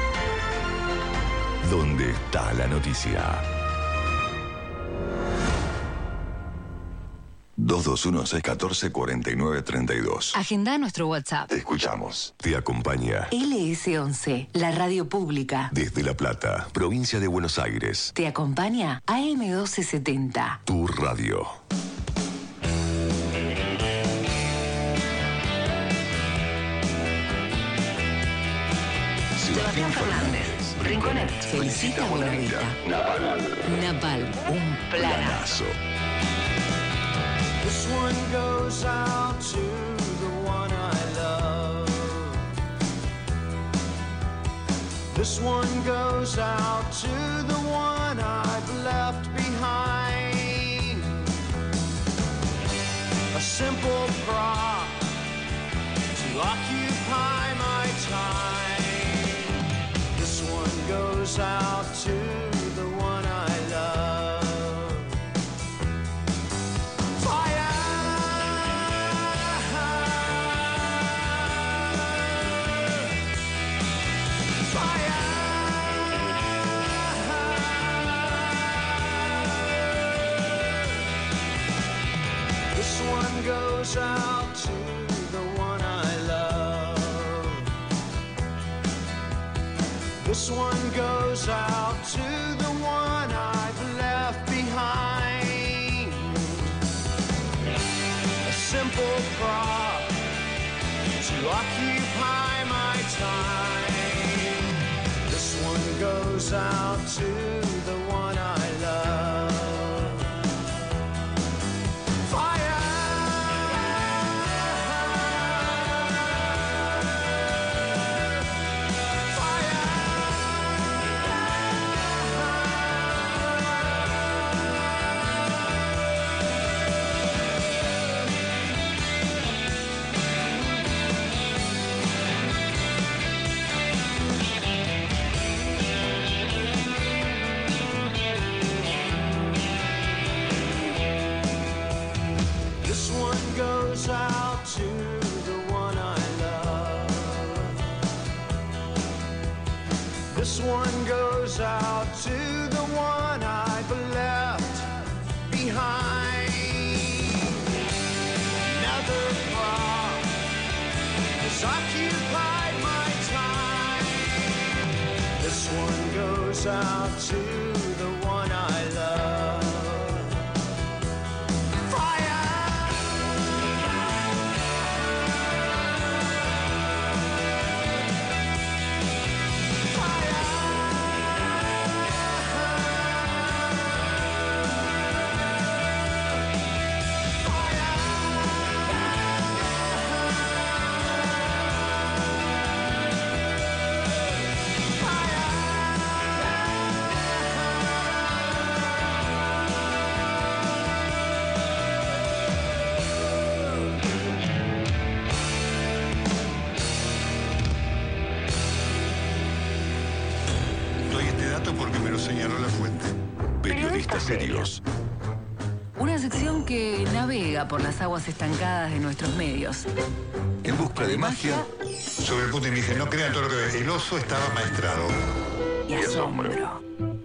¿Dónde está la noticia? dos dos uno, seis uno cuatro, cuatro nueve tres dos. Agenda nuestro WhatsApp. Te escuchamos. Te acompaña L S once, la radio pública. desde La Plata, provincia de Buenos Aires. Te acompaña A M doce setenta. Tu radio. Sebastián Fernández, Rinconet felicita a Bonavita. Naval. Naval, un planazo. This one goes out to the one I love. This one goes out to the one I've left behind. A simple prop to occupy my time. This one goes out to the one I love. Goes out to the one I love. This one goes out to the one I've left behind. A simple prop to occupy my time. This one goes out to the one I love. Goes out to the one I love. This one goes out to the one I've left behind. Another prop has occupied my time. This one goes out to the one I love. Porque me lo señaló la fuente. Periodistas serios. Una sección que navega por las aguas estancadas de nuestros medios. En busca de magia. Sobre el punto y me dije, no crean todo lo que ve. El oso estaba maestrado. Y asombro.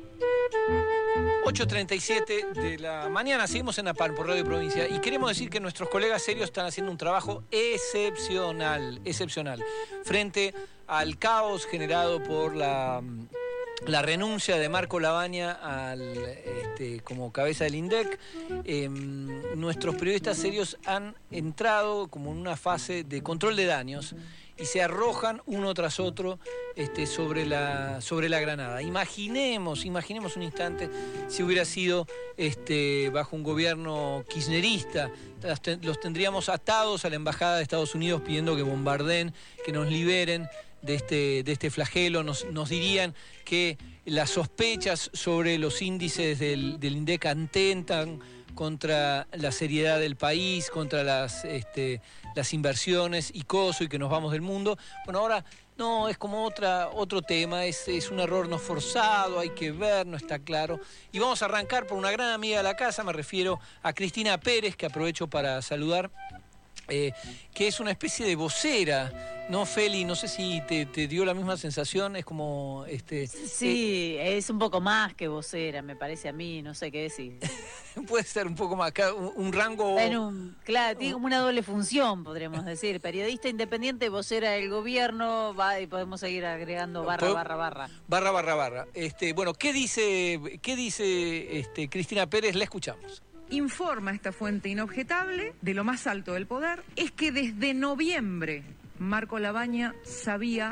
ocho treinta y siete de la mañana, seguimos en APAN por Radio Provincia y queremos decir que nuestros colegas serios están haciendo un trabajo excepcional, excepcional, frente al caos generado por la... la renuncia de Marco Lavagna al, este, como cabeza del INDEC. Eh, nuestros periodistas serios han entrado como en una fase de control de daños y se arrojan uno tras otro este, sobre, la, sobre la granada. Imaginemos, imaginemos un instante si hubiera sido este, bajo un gobierno kirchnerista. Los tendríamos atados a la Embajada de Estados Unidos pidiendo que bombardeen, que nos liberen de este, de este flagelo. Nos, nos dirían que las sospechas sobre los índices del, del INDEC atentan contra la seriedad del país, contra las, este, las inversiones y coso, y que nos vamos del mundo. Bueno, ahora no, es como otra, otro tema, es, es un error no forzado, hay que ver, no está claro. Y vamos a arrancar por una gran amiga de la casa, me refiero a Cristina Pérez, que aprovecho para saludar. Eh, que es una especie de vocera, ¿no, Feli? No sé si te, te dio la misma sensación, es como... este Sí, eh, es un poco más que vocera, me parece a mí, no sé qué decir. Puede ser un poco más, un, un rango... En un, claro, tiene como una doble función, podríamos decir. Periodista independiente, vocera del gobierno, va, y podemos seguir agregando barra, ¿Puedo? barra, barra. Barra, barra, barra. Este, bueno, ¿qué dice, qué dice este, Cristina Pérez? La escuchamos. Informa esta fuente inobjetable de lo más alto del poder, es que desde noviembre Marco Lavagna sabía que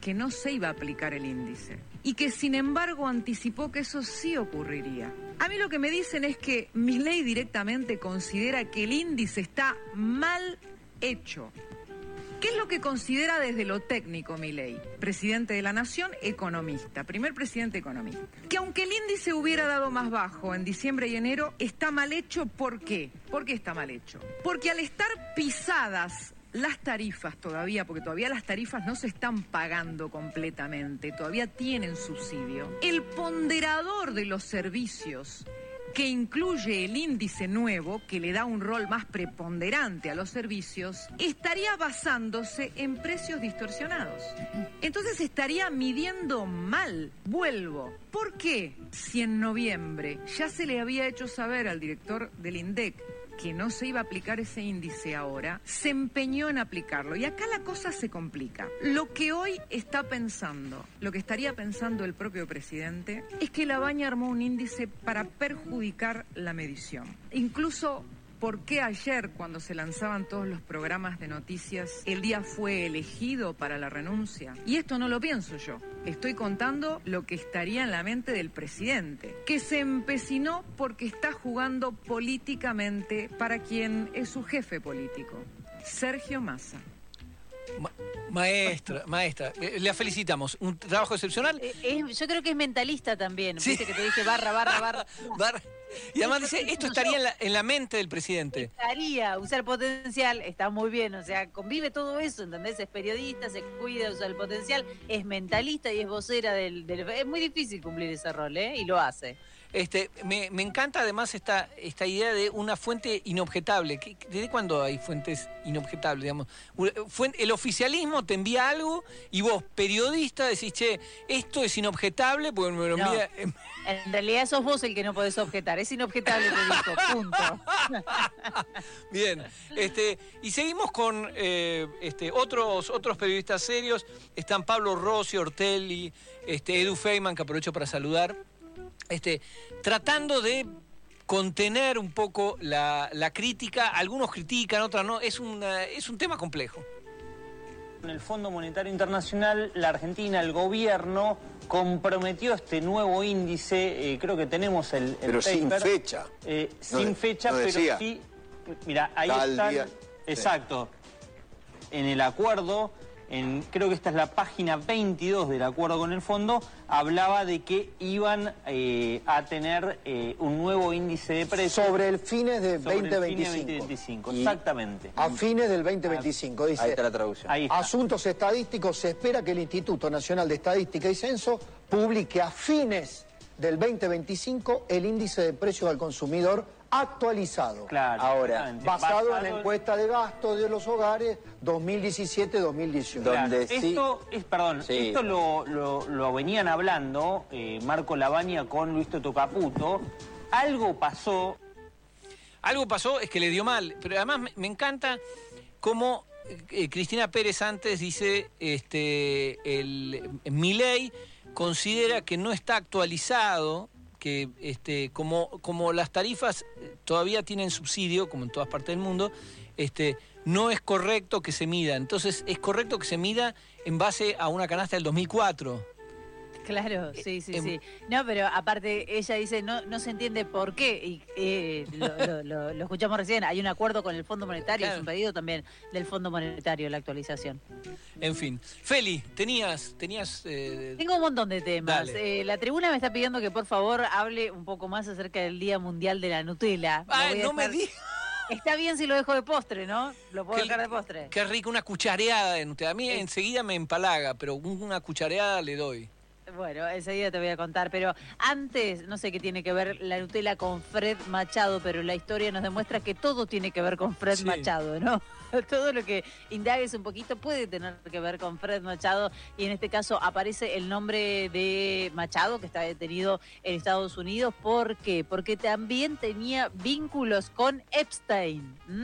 que no se iba a aplicar el índice y que sin embargo anticipó que eso sí ocurriría. A mí lo que me dicen es que Milei directamente considera que el índice está mal hecho. ¿Qué es lo que considera desde lo técnico Milei? Presidente de la Nación, economista, primer presidente economista. Que aunque el índice hubiera dado más bajo en diciembre y enero, está mal hecho. ¿Por qué? ¿Por qué está mal hecho? Porque al estar pisadas las tarifas todavía, porque todavía las tarifas no se están pagando completamente, todavía tienen subsidio, el ponderador de los servicios que incluye el índice nuevo, que le da un rol más preponderante a los servicios, estaría basándose en precios distorsionados. Entonces estaría midiendo mal. Vuelvo. ¿Por qué? Si en noviembre ya se le había hecho saber al director del INDEC que no se iba a aplicar ese índice ahora, se empeñó en aplicarlo. Y acá la cosa se complica. Lo que hoy está pensando, lo que estaría pensando el propio presidente, es que Labaña armó un índice para perjudicar la medición. Incluso, ¿por qué ayer, cuando se lanzaban todos los programas de noticias, el día fue elegido para la renuncia? Y esto no lo pienso yo. Estoy contando lo que estaría en la mente del presidente, que se empecinó porque está jugando políticamente para quien es su jefe político, Sergio Massa. Ma maestra, maestra, eh, la felicitamos. Un trabajo excepcional. Eh, eh, yo creo que es mentalista también. Sí. Viste que te dije barra, barra, barra. barra. Y además dice, esto estaría en la, en la mente del presidente. Estaría, usar potencial, está muy bien, o sea, convive todo eso, ¿entendés? Es periodista, se cuida, usa el potencial, es mentalista y es vocera del, del... Es muy difícil cumplir ese rol, ¿eh? Y lo hace. Este, me, me encanta además esta, esta idea de una fuente inobjetable. ¿Desde cuándo hay fuentes inobjetables? Digamos? El oficialismo te envía algo y vos, periodista, decís, che, esto es inobjetable porque me lo envía... No, en realidad sos vos el que no podés objetar. Es inobjetable, te dijo, punto. Bien, este, y seguimos con eh, este, otros, otros periodistas serios. Están Pablo Rossi, Ortelli, este, Edu Feynman, que aprovecho para saludar. Este, tratando de contener un poco la, la crítica, algunos critican, otros no, es, una, es un tema complejo. En el Fondo Monetario Internacional, la Argentina, el gobierno, comprometió este nuevo índice, eh, creo que tenemos el, el Pero paper, sin fecha. Eh, no, sin fecha, no pero decía. sí, mira, ahí Tal están, día. exacto, sí. En el acuerdo... En, creo que esta es la página veintidós del acuerdo con el fondo, hablaba de que iban eh, a tener eh, un nuevo índice de precios. Sobre el fines de sobre veinte veinticinco. El fines veinte veinticinco, exactamente. A fines del veinte veinticinco, dice. Ahí está la traducción. Ahí está. Asuntos estadísticos, se espera que el Instituto Nacional de Estadística y Censo publique a fines del veinte veinticinco el índice de precios al consumidor actualizado. Claro. Ahora, basado, basado en la en... encuesta de gasto de los hogares dos mil diecisiete dos mil dieciocho. Claro. Donde sí... Esto, es, perdón, sí. esto lo, lo, lo venían hablando eh, Marco Labaña con Luis Toto Caputo. Algo pasó. Algo pasó, es que le dio mal. Pero además me, me encanta cómo eh, Cristina Pérez antes dice, este, el Milei considera que no está actualizado, que este, como, como las tarifas todavía tienen subsidio, como en todas partes del mundo, este, no es correcto que se mida. Entonces, es correcto que se mida en base a una canasta del dos mil cuatro. Claro, sí, sí, sí. No, pero aparte ella dice, no, no se entiende por qué, y eh, lo, lo, lo, lo escuchamos recién, hay un acuerdo con el Fondo Monetario, claro. Es un pedido también del Fondo Monetario, la actualización. En fin. Feli, tenías... tenías eh... Tengo un montón de temas. Eh, la tribuna me está pidiendo que por favor hable un poco más acerca del Día Mundial de la Nutella. Ay, no me digas. Está bien si lo dejo de postre, ¿no? Lo puedo dejar de postre. Qué rico, una cuchareada de Nutella. A mí eh. enseguida me empalaga, pero una cuchareada le doy. Bueno, enseguida te voy a contar, pero antes, no sé qué tiene que ver la Nutella con Fred Machado, pero la historia nos demuestra que todo tiene que ver con Fred sí. Machado, ¿no? Todo lo que indagues un poquito puede tener que ver con Fred Machado, y en este caso aparece el nombre de Machado, que está detenido en Estados Unidos. ¿Por qué? Porque también tenía vínculos con Epstein. ¿Mm?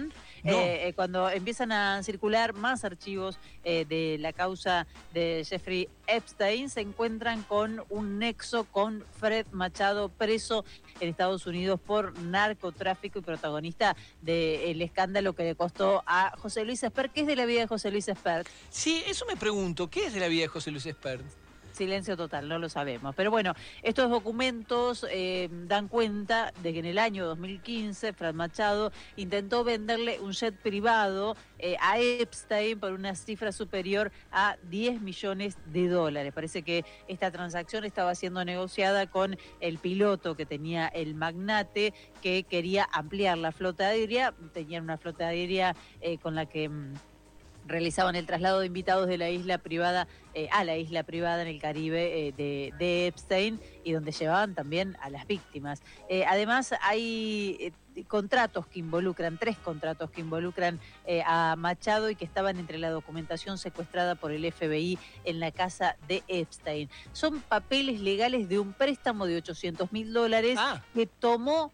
No. Eh, eh, cuando empiezan a circular más archivos eh, de la causa de Jeffrey Epstein, se encuentran con un nexo con Fred Machado, preso en Estados Unidos por narcotráfico y protagonista del escándalo que le costó a José Luis Espert. ¿Qué es de la vida de José Luis Espert? Sí, eso me pregunto, ¿qué es de la vida de José Luis Espert? Silencio total, no lo sabemos. Pero bueno, estos documentos eh, dan cuenta de que en el año dos mil quince Fred Machado intentó venderle un jet privado eh, a Epstein por una cifra superior a diez millones de dólares. Parece que esta transacción estaba siendo negociada con el piloto que tenía el magnate, que quería ampliar la flota aérea. Tenían una flota aérea eh, con la que Mm, realizaban el traslado de invitados de la isla privada eh, a la isla privada en el Caribe eh, de, de Epstein, y donde llevaban también a las víctimas. Eh, además, hay eh, contratos que involucran, tres contratos que involucran eh, a Machado y que estaban entre la documentación secuestrada por el F B I en la casa de Epstein. Son papeles legales de un préstamo de ochocientos mil dólares ah. que tomó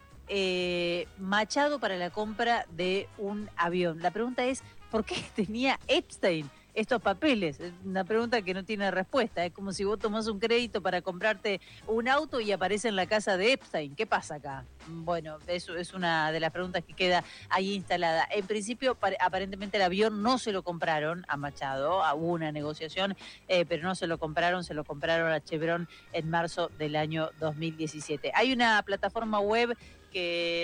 eh, Machado para la compra de un avión. La pregunta es, ¿por qué tenía Epstein estos papeles? Es una pregunta que no tiene respuesta. Es como si vos tomás un crédito para comprarte un auto y aparece en la casa de Epstein. ¿Qué pasa acá? Bueno, eso es una de las preguntas que queda ahí instalada. En principio, aparentemente el avión no se lo compraron a Machado. Hubo una negociación, eh, pero no se lo compraron. Se lo compraron a Chevron en marzo del año dos mil diecisiete. Hay una plataforma web que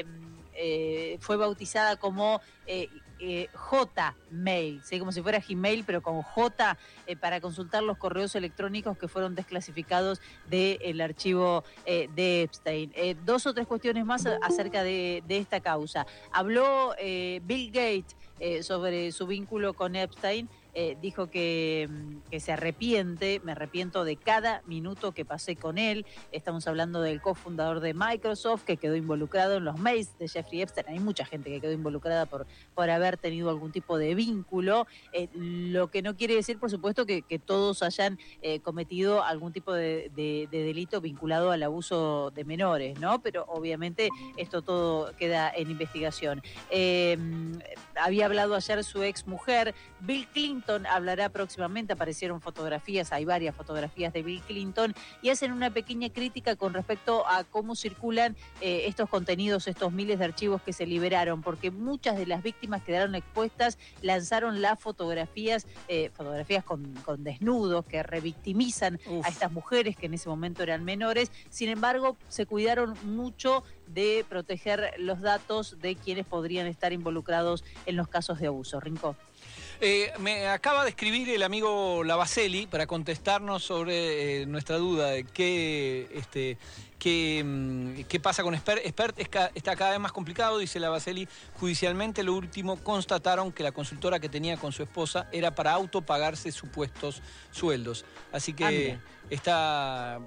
eh, fue bautizada como eh, eh, J-Mail, ¿sí? Como si fuera Gmail, pero con J, eh, para consultar los correos electrónicos que fueron desclasificados del archivo eh, de Epstein. Eh, dos o tres cuestiones más acerca de, de esta causa. Habló eh, Bill Gates eh, sobre su vínculo con Epstein. Eh, dijo que, que se arrepiente, me arrepiento de cada minuto que pasé con él. Estamos hablando del cofundador de Microsoft, que quedó involucrado en los mails de Jeffrey Epstein. Hay mucha gente que quedó involucrada por, por haber tenido algún tipo de vínculo, eh, lo que no quiere decir, por supuesto, que, que todos hayan eh, cometido algún tipo de, de, de delito vinculado al abuso de menores, ¿no? Pero obviamente esto todo queda en investigación. Eh, había hablado ayer su ex mujer, Bill Clinton, hablará próximamente. Aparecieron fotografías, hay varias fotografías de Bill Clinton, y hacen una pequeña crítica con respecto a cómo circulan eh, estos contenidos, estos miles de archivos que se liberaron, porque muchas de las víctimas quedaron expuestas, lanzaron las fotografías, eh, fotografías con, con desnudos que revictimizan Uf. a estas mujeres que en ese momento eran menores. Sin embargo, se cuidaron mucho de proteger los datos de quienes podrían estar involucrados en los casos de abuso. Rincón. Eh, me acaba de escribir el amigo Lavaselli para contestarnos sobre eh, nuestra duda de qué, este, qué, qué pasa con Espert. Espert es ca, está cada vez más complicado, dice Lavaselli. Judicialmente, lo último, constataron que la consultora que tenía con su esposa era para autopagarse supuestos sueldos. Así que ah, está...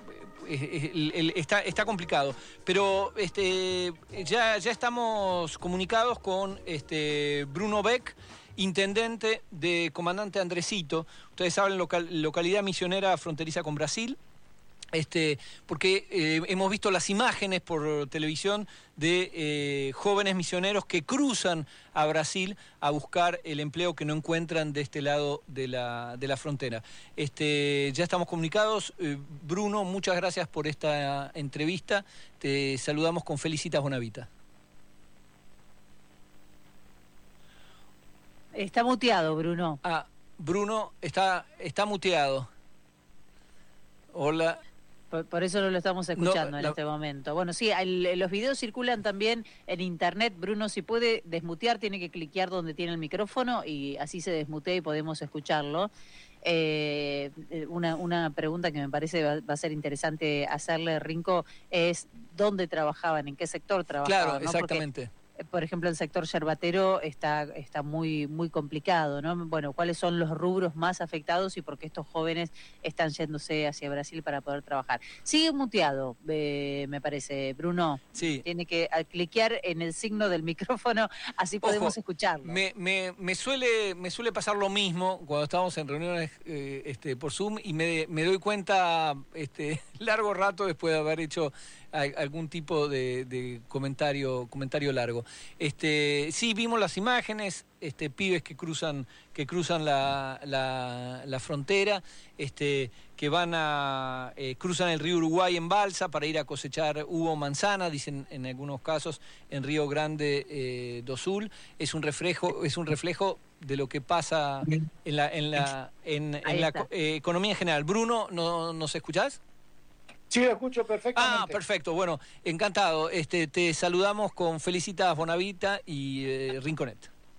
Eh, Está, está complicado, pero este, ya, ya estamos comunicados con este, Bruno Beck, intendente de Comandante Andresito. Ustedes saben, local, localidad misionera fronteriza con Brasil. Este, porque eh, hemos visto las imágenes por televisión de eh, jóvenes misioneros que cruzan a Brasil a buscar el empleo que no encuentran de este lado de la, de la frontera. Este, ya estamos comunicados. Eh, Bruno, muchas gracias por esta entrevista. Te saludamos con Felicitas Bonavita. Está muteado, Bruno. Ah, Bruno está, está muteado. Hola. Por, por eso no lo estamos escuchando no, en la... este momento. Bueno, sí, el, los videos circulan también en internet. Bruno, si puede desmutear, tiene que cliquear donde tiene el micrófono y así se desmutea y podemos escucharlo. Eh, una, una pregunta que me parece va, va a ser interesante hacerle, Rinco, es ¿dónde trabajaban? ¿En qué sector trabajaban? Claro, ¿no? exactamente. Porque, por ejemplo, el sector yerbatero está, está muy, muy complicado, ¿no? Bueno, ¿cuáles son los rubros más afectados y por qué estos jóvenes están yéndose hacia Brasil para poder trabajar? Sigue muteado, eh, me parece, Bruno. Sí. Tiene que cliquear en el signo del micrófono, así podemos Ojo, escucharlo. Me, me, me, suele, me suele pasar lo mismo cuando estamos en reuniones eh, este, por Zoom y me, me doy cuenta este, largo rato después de haber hecho a, algún tipo de, de comentario comentario largo. Este, sí, vimos las imágenes, este, pibes que cruzan que cruzan la, la, la frontera, este, que van a eh, cruzan el río Uruguay en balsa para ir a cosechar uva o manzana, dicen en algunos casos en Río Grande eh, do Sul. Es un reflejo es un reflejo de lo que pasa en la en la en, en la eh, economía en general. Bruno, ¿no, ¿nos escuchás? Sí, lo escucho perfectamente. Ah, perfecto. Bueno, encantado. Este, te saludamos con Felicitas Bonavita y eh, Rinconet.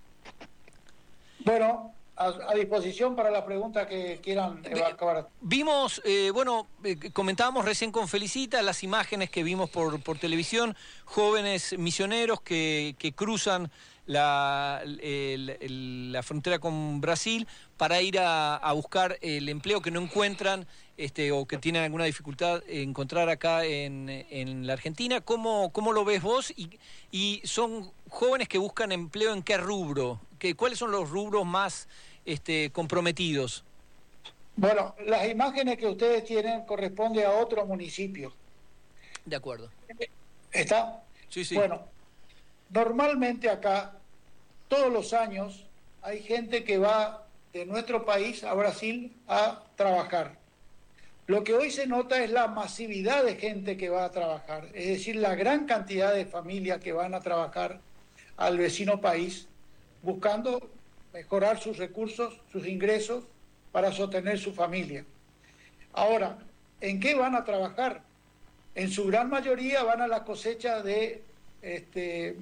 Bueno, a, a disposición para la pregunta que quieran acabar. Vimos, eh, bueno, eh, comentábamos recién con Felicita las imágenes que vimos por, por televisión, jóvenes misioneros que, que cruzan la, el, el, la frontera con Brasil para ir a, a buscar el empleo que no encuentran este, o que tienen alguna dificultad en encontrar acá en, en la Argentina. ¿Cómo, cómo lo ves vos? Y, y son jóvenes que buscan empleo ¿en qué rubro? ¿Qué, ¿Cuáles son los rubros más este, comprometidos? Bueno, las imágenes que ustedes tienen corresponden a otro municipio. De acuerdo. ¿Está? Sí, sí. Bueno, normalmente acá, todos los años, hay gente que va de nuestro país a Brasil a trabajar. Lo que hoy se nota es la masividad de gente que va a trabajar, es decir, la gran cantidad de familias que van a trabajar al vecino país, buscando mejorar sus recursos, sus ingresos, para sostener su familia. Ahora, ¿en qué van a trabajar? En su gran mayoría van a la cosecha de, este,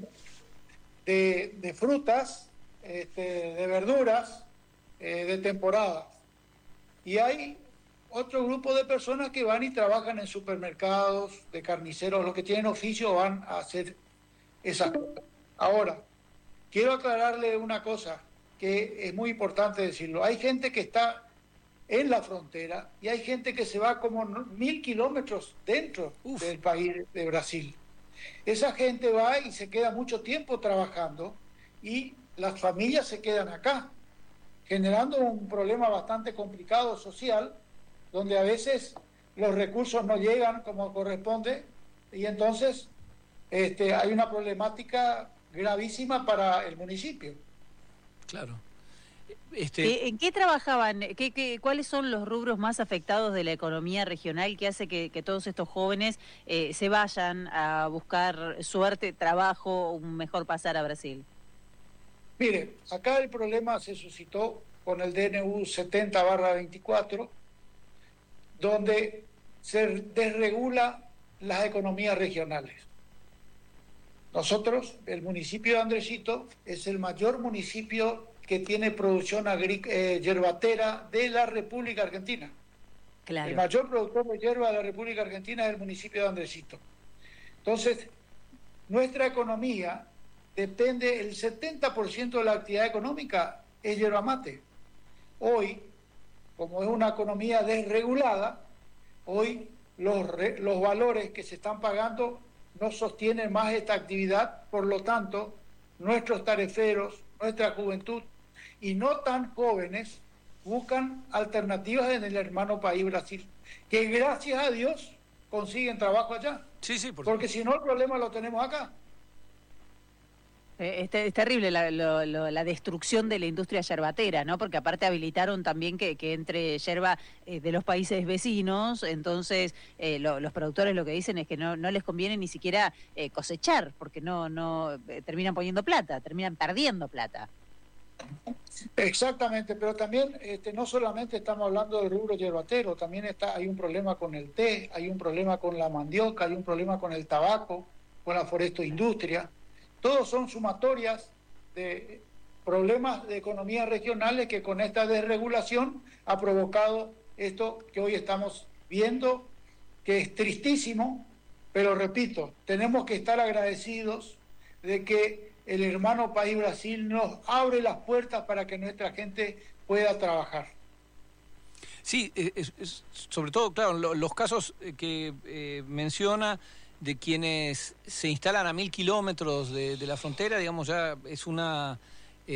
de, de frutas, este, de verduras, eh, de temporada. Y hay otro grupo de personas que van y trabajan en supermercados, de carniceros, los que tienen oficio van a hacer esas cosas. Ahora, quiero aclararle una cosa que es muy importante decirlo. Hay gente que está en la frontera y hay gente que se va como mil kilómetros dentro Uf. del país de Brasil. Esa gente va y se queda mucho tiempo trabajando y las familias se quedan acá, generando un problema bastante complicado social, donde a veces los recursos no llegan como corresponde y entonces este, hay una problemática gravísima para el municipio. Claro. Este... ¿En qué trabajaban? ¿Qué, qué, ¿Cuáles son los rubros más afectados de la economía regional que hace que, que todos estos jóvenes eh, se vayan a buscar suerte, trabajo, un mejor pasar a Brasil? Mire, acá el problema se suscitó con el D N U setenta barra veinticuatro, donde se desregula las economías regionales. Nosotros, el municipio de Andresito, es el mayor municipio que tiene producción eh, yerbatera de la República Argentina. Claro. El mayor productor de hierba de la República Argentina es el municipio de Andresito. Entonces, nuestra economía depende, el setenta por ciento de la actividad económica es yerba mate. Hoy, como es una economía desregulada, hoy los, re, los valores que se están pagando no sostienen más esta actividad, por lo tanto, nuestros tariferos, nuestra juventud, y no tan jóvenes, buscan alternativas en el hermano país Brasil, que gracias a Dios consiguen trabajo allá. Sí, sí, por porque si no el problema lo tenemos acá. Es, es terrible la, lo, lo, la destrucción de la industria yerbatera, ¿no? Porque aparte habilitaron también que, que entre yerba eh, de los países vecinos, entonces eh, lo, los productores lo que dicen es que no, no les conviene ni siquiera eh, cosechar, porque no, no eh, terminan poniendo plata, terminan perdiendo plata. Exactamente, pero también este, no solamente estamos hablando del rubro yerbatero, también está, hay un problema con el té, hay un problema con la mandioca, hay un problema con el tabaco, con la forestoindustria. Todos son sumatorias de problemas de economías regionales que con esta desregulación ha provocado esto que hoy estamos viendo, que es tristísimo, pero repito, tenemos que estar agradecidos de que el hermano país Brasil nos abre las puertas para que nuestra gente pueda trabajar. Sí, es, es, sobre todo, claro, lo, los casos que eh, menciona de quienes se instalan a mil kilómetros de, de la frontera, digamos, ya es una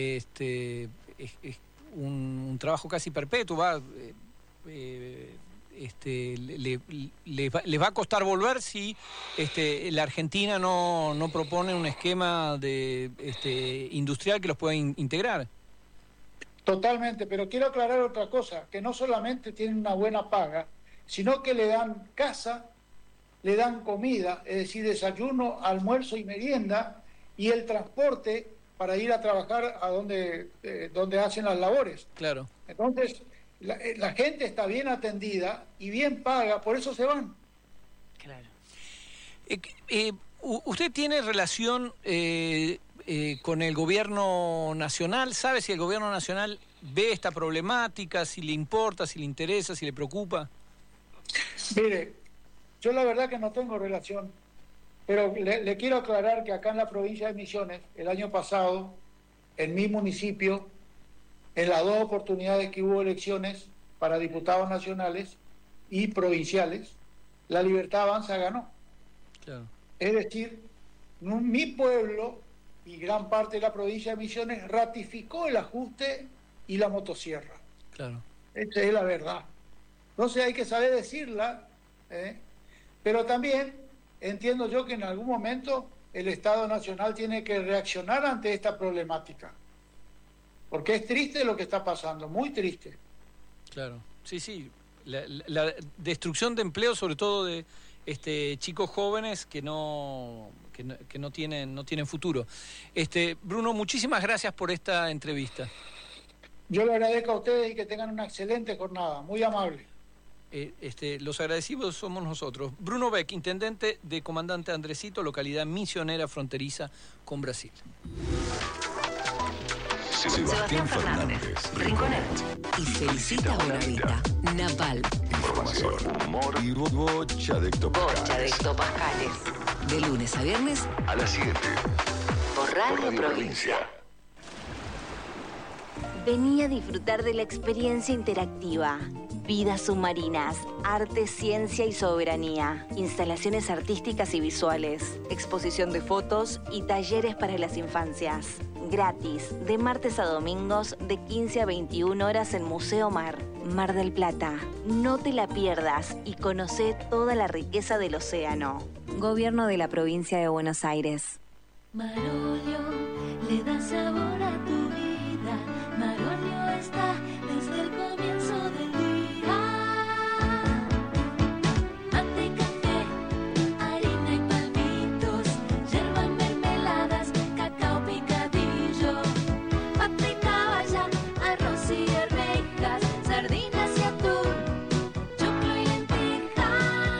este es, es un, un trabajo casi perpetuo, va, eh, eh, este, le, le, les, va, les va a costar volver si este, la Argentina no, no propone un esquema de, este, industrial que los pueda in, integrar. Totalmente, pero quiero aclarar otra cosa, que no solamente tienen una buena paga, sino que le dan casa, le dan comida, es decir, desayuno, almuerzo y merienda, y el transporte para ir a trabajar a donde, eh, donde hacen las labores. Claro. Entonces, la, la gente está bien atendida y bien paga, por eso se van. Claro. Eh, eh, ¿Usted tiene relación eh, eh, con el gobierno nacional? ¿Sabe si el gobierno nacional ve esta problemática, si le importa, si le interesa, si le preocupa? Mire, yo la verdad que no tengo relación, pero le, le quiero aclarar que acá en la provincia de Misiones, el año pasado, en mi municipio, en las dos oportunidades que hubo elecciones para diputados nacionales y provinciales, la Libertad Avanza ganó. Claro. Es decir, mi pueblo y gran parte de la provincia de Misiones ratificó el ajuste y la motosierra. Claro. Esa es la verdad. Entonces hay que saber decirla, ¿eh? Pero también entiendo yo que en algún momento el Estado Nacional tiene que reaccionar ante esta problemática. Porque es triste lo que está pasando, muy triste. Claro, sí, sí. La, la, la destrucción de empleo, sobre todo de este, chicos jóvenes que no, que no, que no tienen, no tienen futuro. Este, Bruno, muchísimas gracias por esta entrevista. Yo le agradezco a ustedes y que tengan una excelente jornada, muy amable. Eh, este, los agradecidos somos nosotros. Bruno Beck, intendente de Comandante Andresito, localidad misionera fronteriza con Brasil. Sebastián Fernández, Rinconet y Felicita Bonavita, Naval. Información, humor y bocha de hectopascales. Bocha de hectopascales. De lunes a viernes a las siete. Por Radio, por Radio Provincia. Provincia. Vení a disfrutar de la experiencia interactiva. Vidas submarinas, arte, ciencia y soberanía. Instalaciones artísticas y visuales. Exposición de fotos y talleres para las infancias. Gratis, de martes a domingos, de quince a veintiuna horas en Museo Mar, Mar del Plata. No te la pierdas y conocé toda la riqueza del océano. Gobierno de la Provincia de Buenos Aires. Marolio le da sabor a tu vida. Marolio está desde el comienzo del día. Mate, café, harina y palmitos, yerba, mermeladas, cacao picadillo, pata y caballa, arroz y arvejas, sardinas y atún, choclo y lentejas.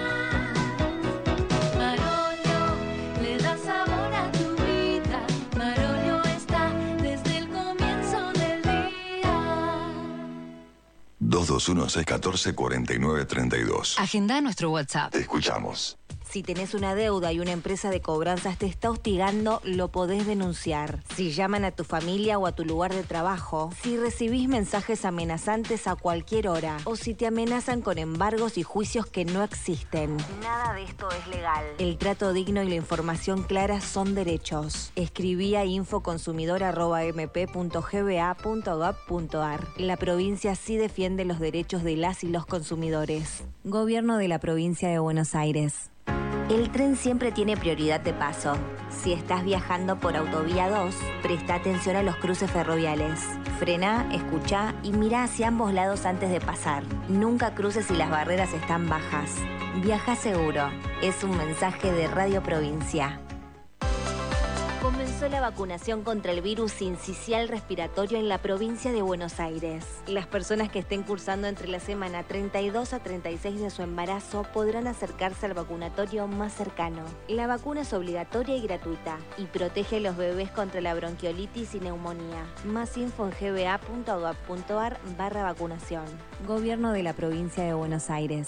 Marolio le da sabor a tu vida. Marolio está desde el comienzo del día. dos dos uno, seis uno cuatro, cuatro nueve tres dos. Agenda nuestro WhatsApp. Te escuchamos. Si tenés una deuda y una empresa de cobranzas te está hostigando, lo podés denunciar. Si llaman a tu familia o a tu lugar de trabajo, si recibís mensajes amenazantes a cualquier hora, o si te amenazan con embargos y juicios que no existen. Nada de esto es legal. El trato digno y la información clara son derechos. Escribí a infoconsumidor arroba m p punto g b a punto gov punto a r. La provincia sí defiende los derechos de las y los consumidores. Gobierno de la Provincia de Buenos Aires. El tren siempre tiene prioridad de paso. Si estás viajando por Autovía dos, presta atención a los cruces ferroviales. Frena, escucha y mira hacia ambos lados antes de pasar. Nunca cruces si las barreras están bajas. Viaja seguro. Es un mensaje de Radio Provincia. Comenzó la vacunación contra el virus sincicial respiratorio en la provincia de Buenos Aires. Las personas que estén cursando entre la semana treinta y dos a treinta y seis de su embarazo podrán acercarse al vacunatorio más cercano. La vacuna es obligatoria y gratuita y protege a los bebés contra la bronquiolitis y neumonía. Más info en g b a punto gov punto a r barra vacunación. Gobierno de la provincia de Buenos Aires.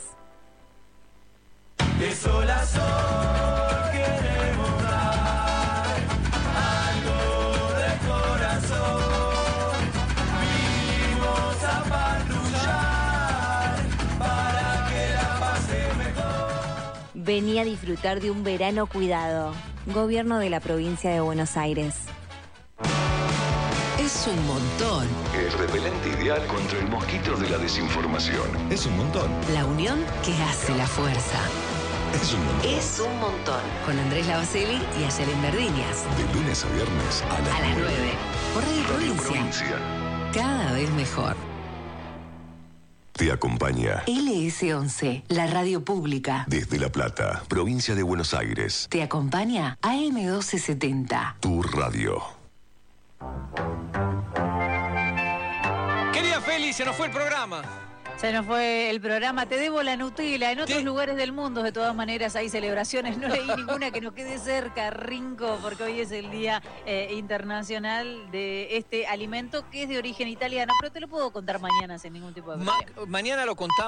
De sol a sol queremos dar algo de corazón. Vinimos a patrullar para que la pase mejor. Vení a disfrutar de un verano cuidado. Gobierno de la provincia de Buenos Aires. Es un montón. El repelente ideal contra el mosquito de la desinformación. Es un montón. La unión que hace la fuerza. Es un montón. Es un montón. Con Andrés Lavaceli y Ayelen Verdiñas. De lunes a viernes a las, a las nueve. Por Radio, Radio Provincia. Provincia. Cada vez mejor. Te acompaña L S once, la radio pública. desde La Plata, provincia de Buenos Aires. Te acompaña A M doce setenta. Tu radio. Querida Feli, se nos fue el programa. Se nos fue el programa. Te debo la Nutella. En otros lugares del mundo, de todas maneras, hay celebraciones. No leí ninguna que nos quede cerca, Rinco, porque hoy es el Día eh, Internacional de este alimento que es de origen italiano. Pero te lo puedo contar mañana sin ningún tipo de problema. Ma- mañana lo contamos.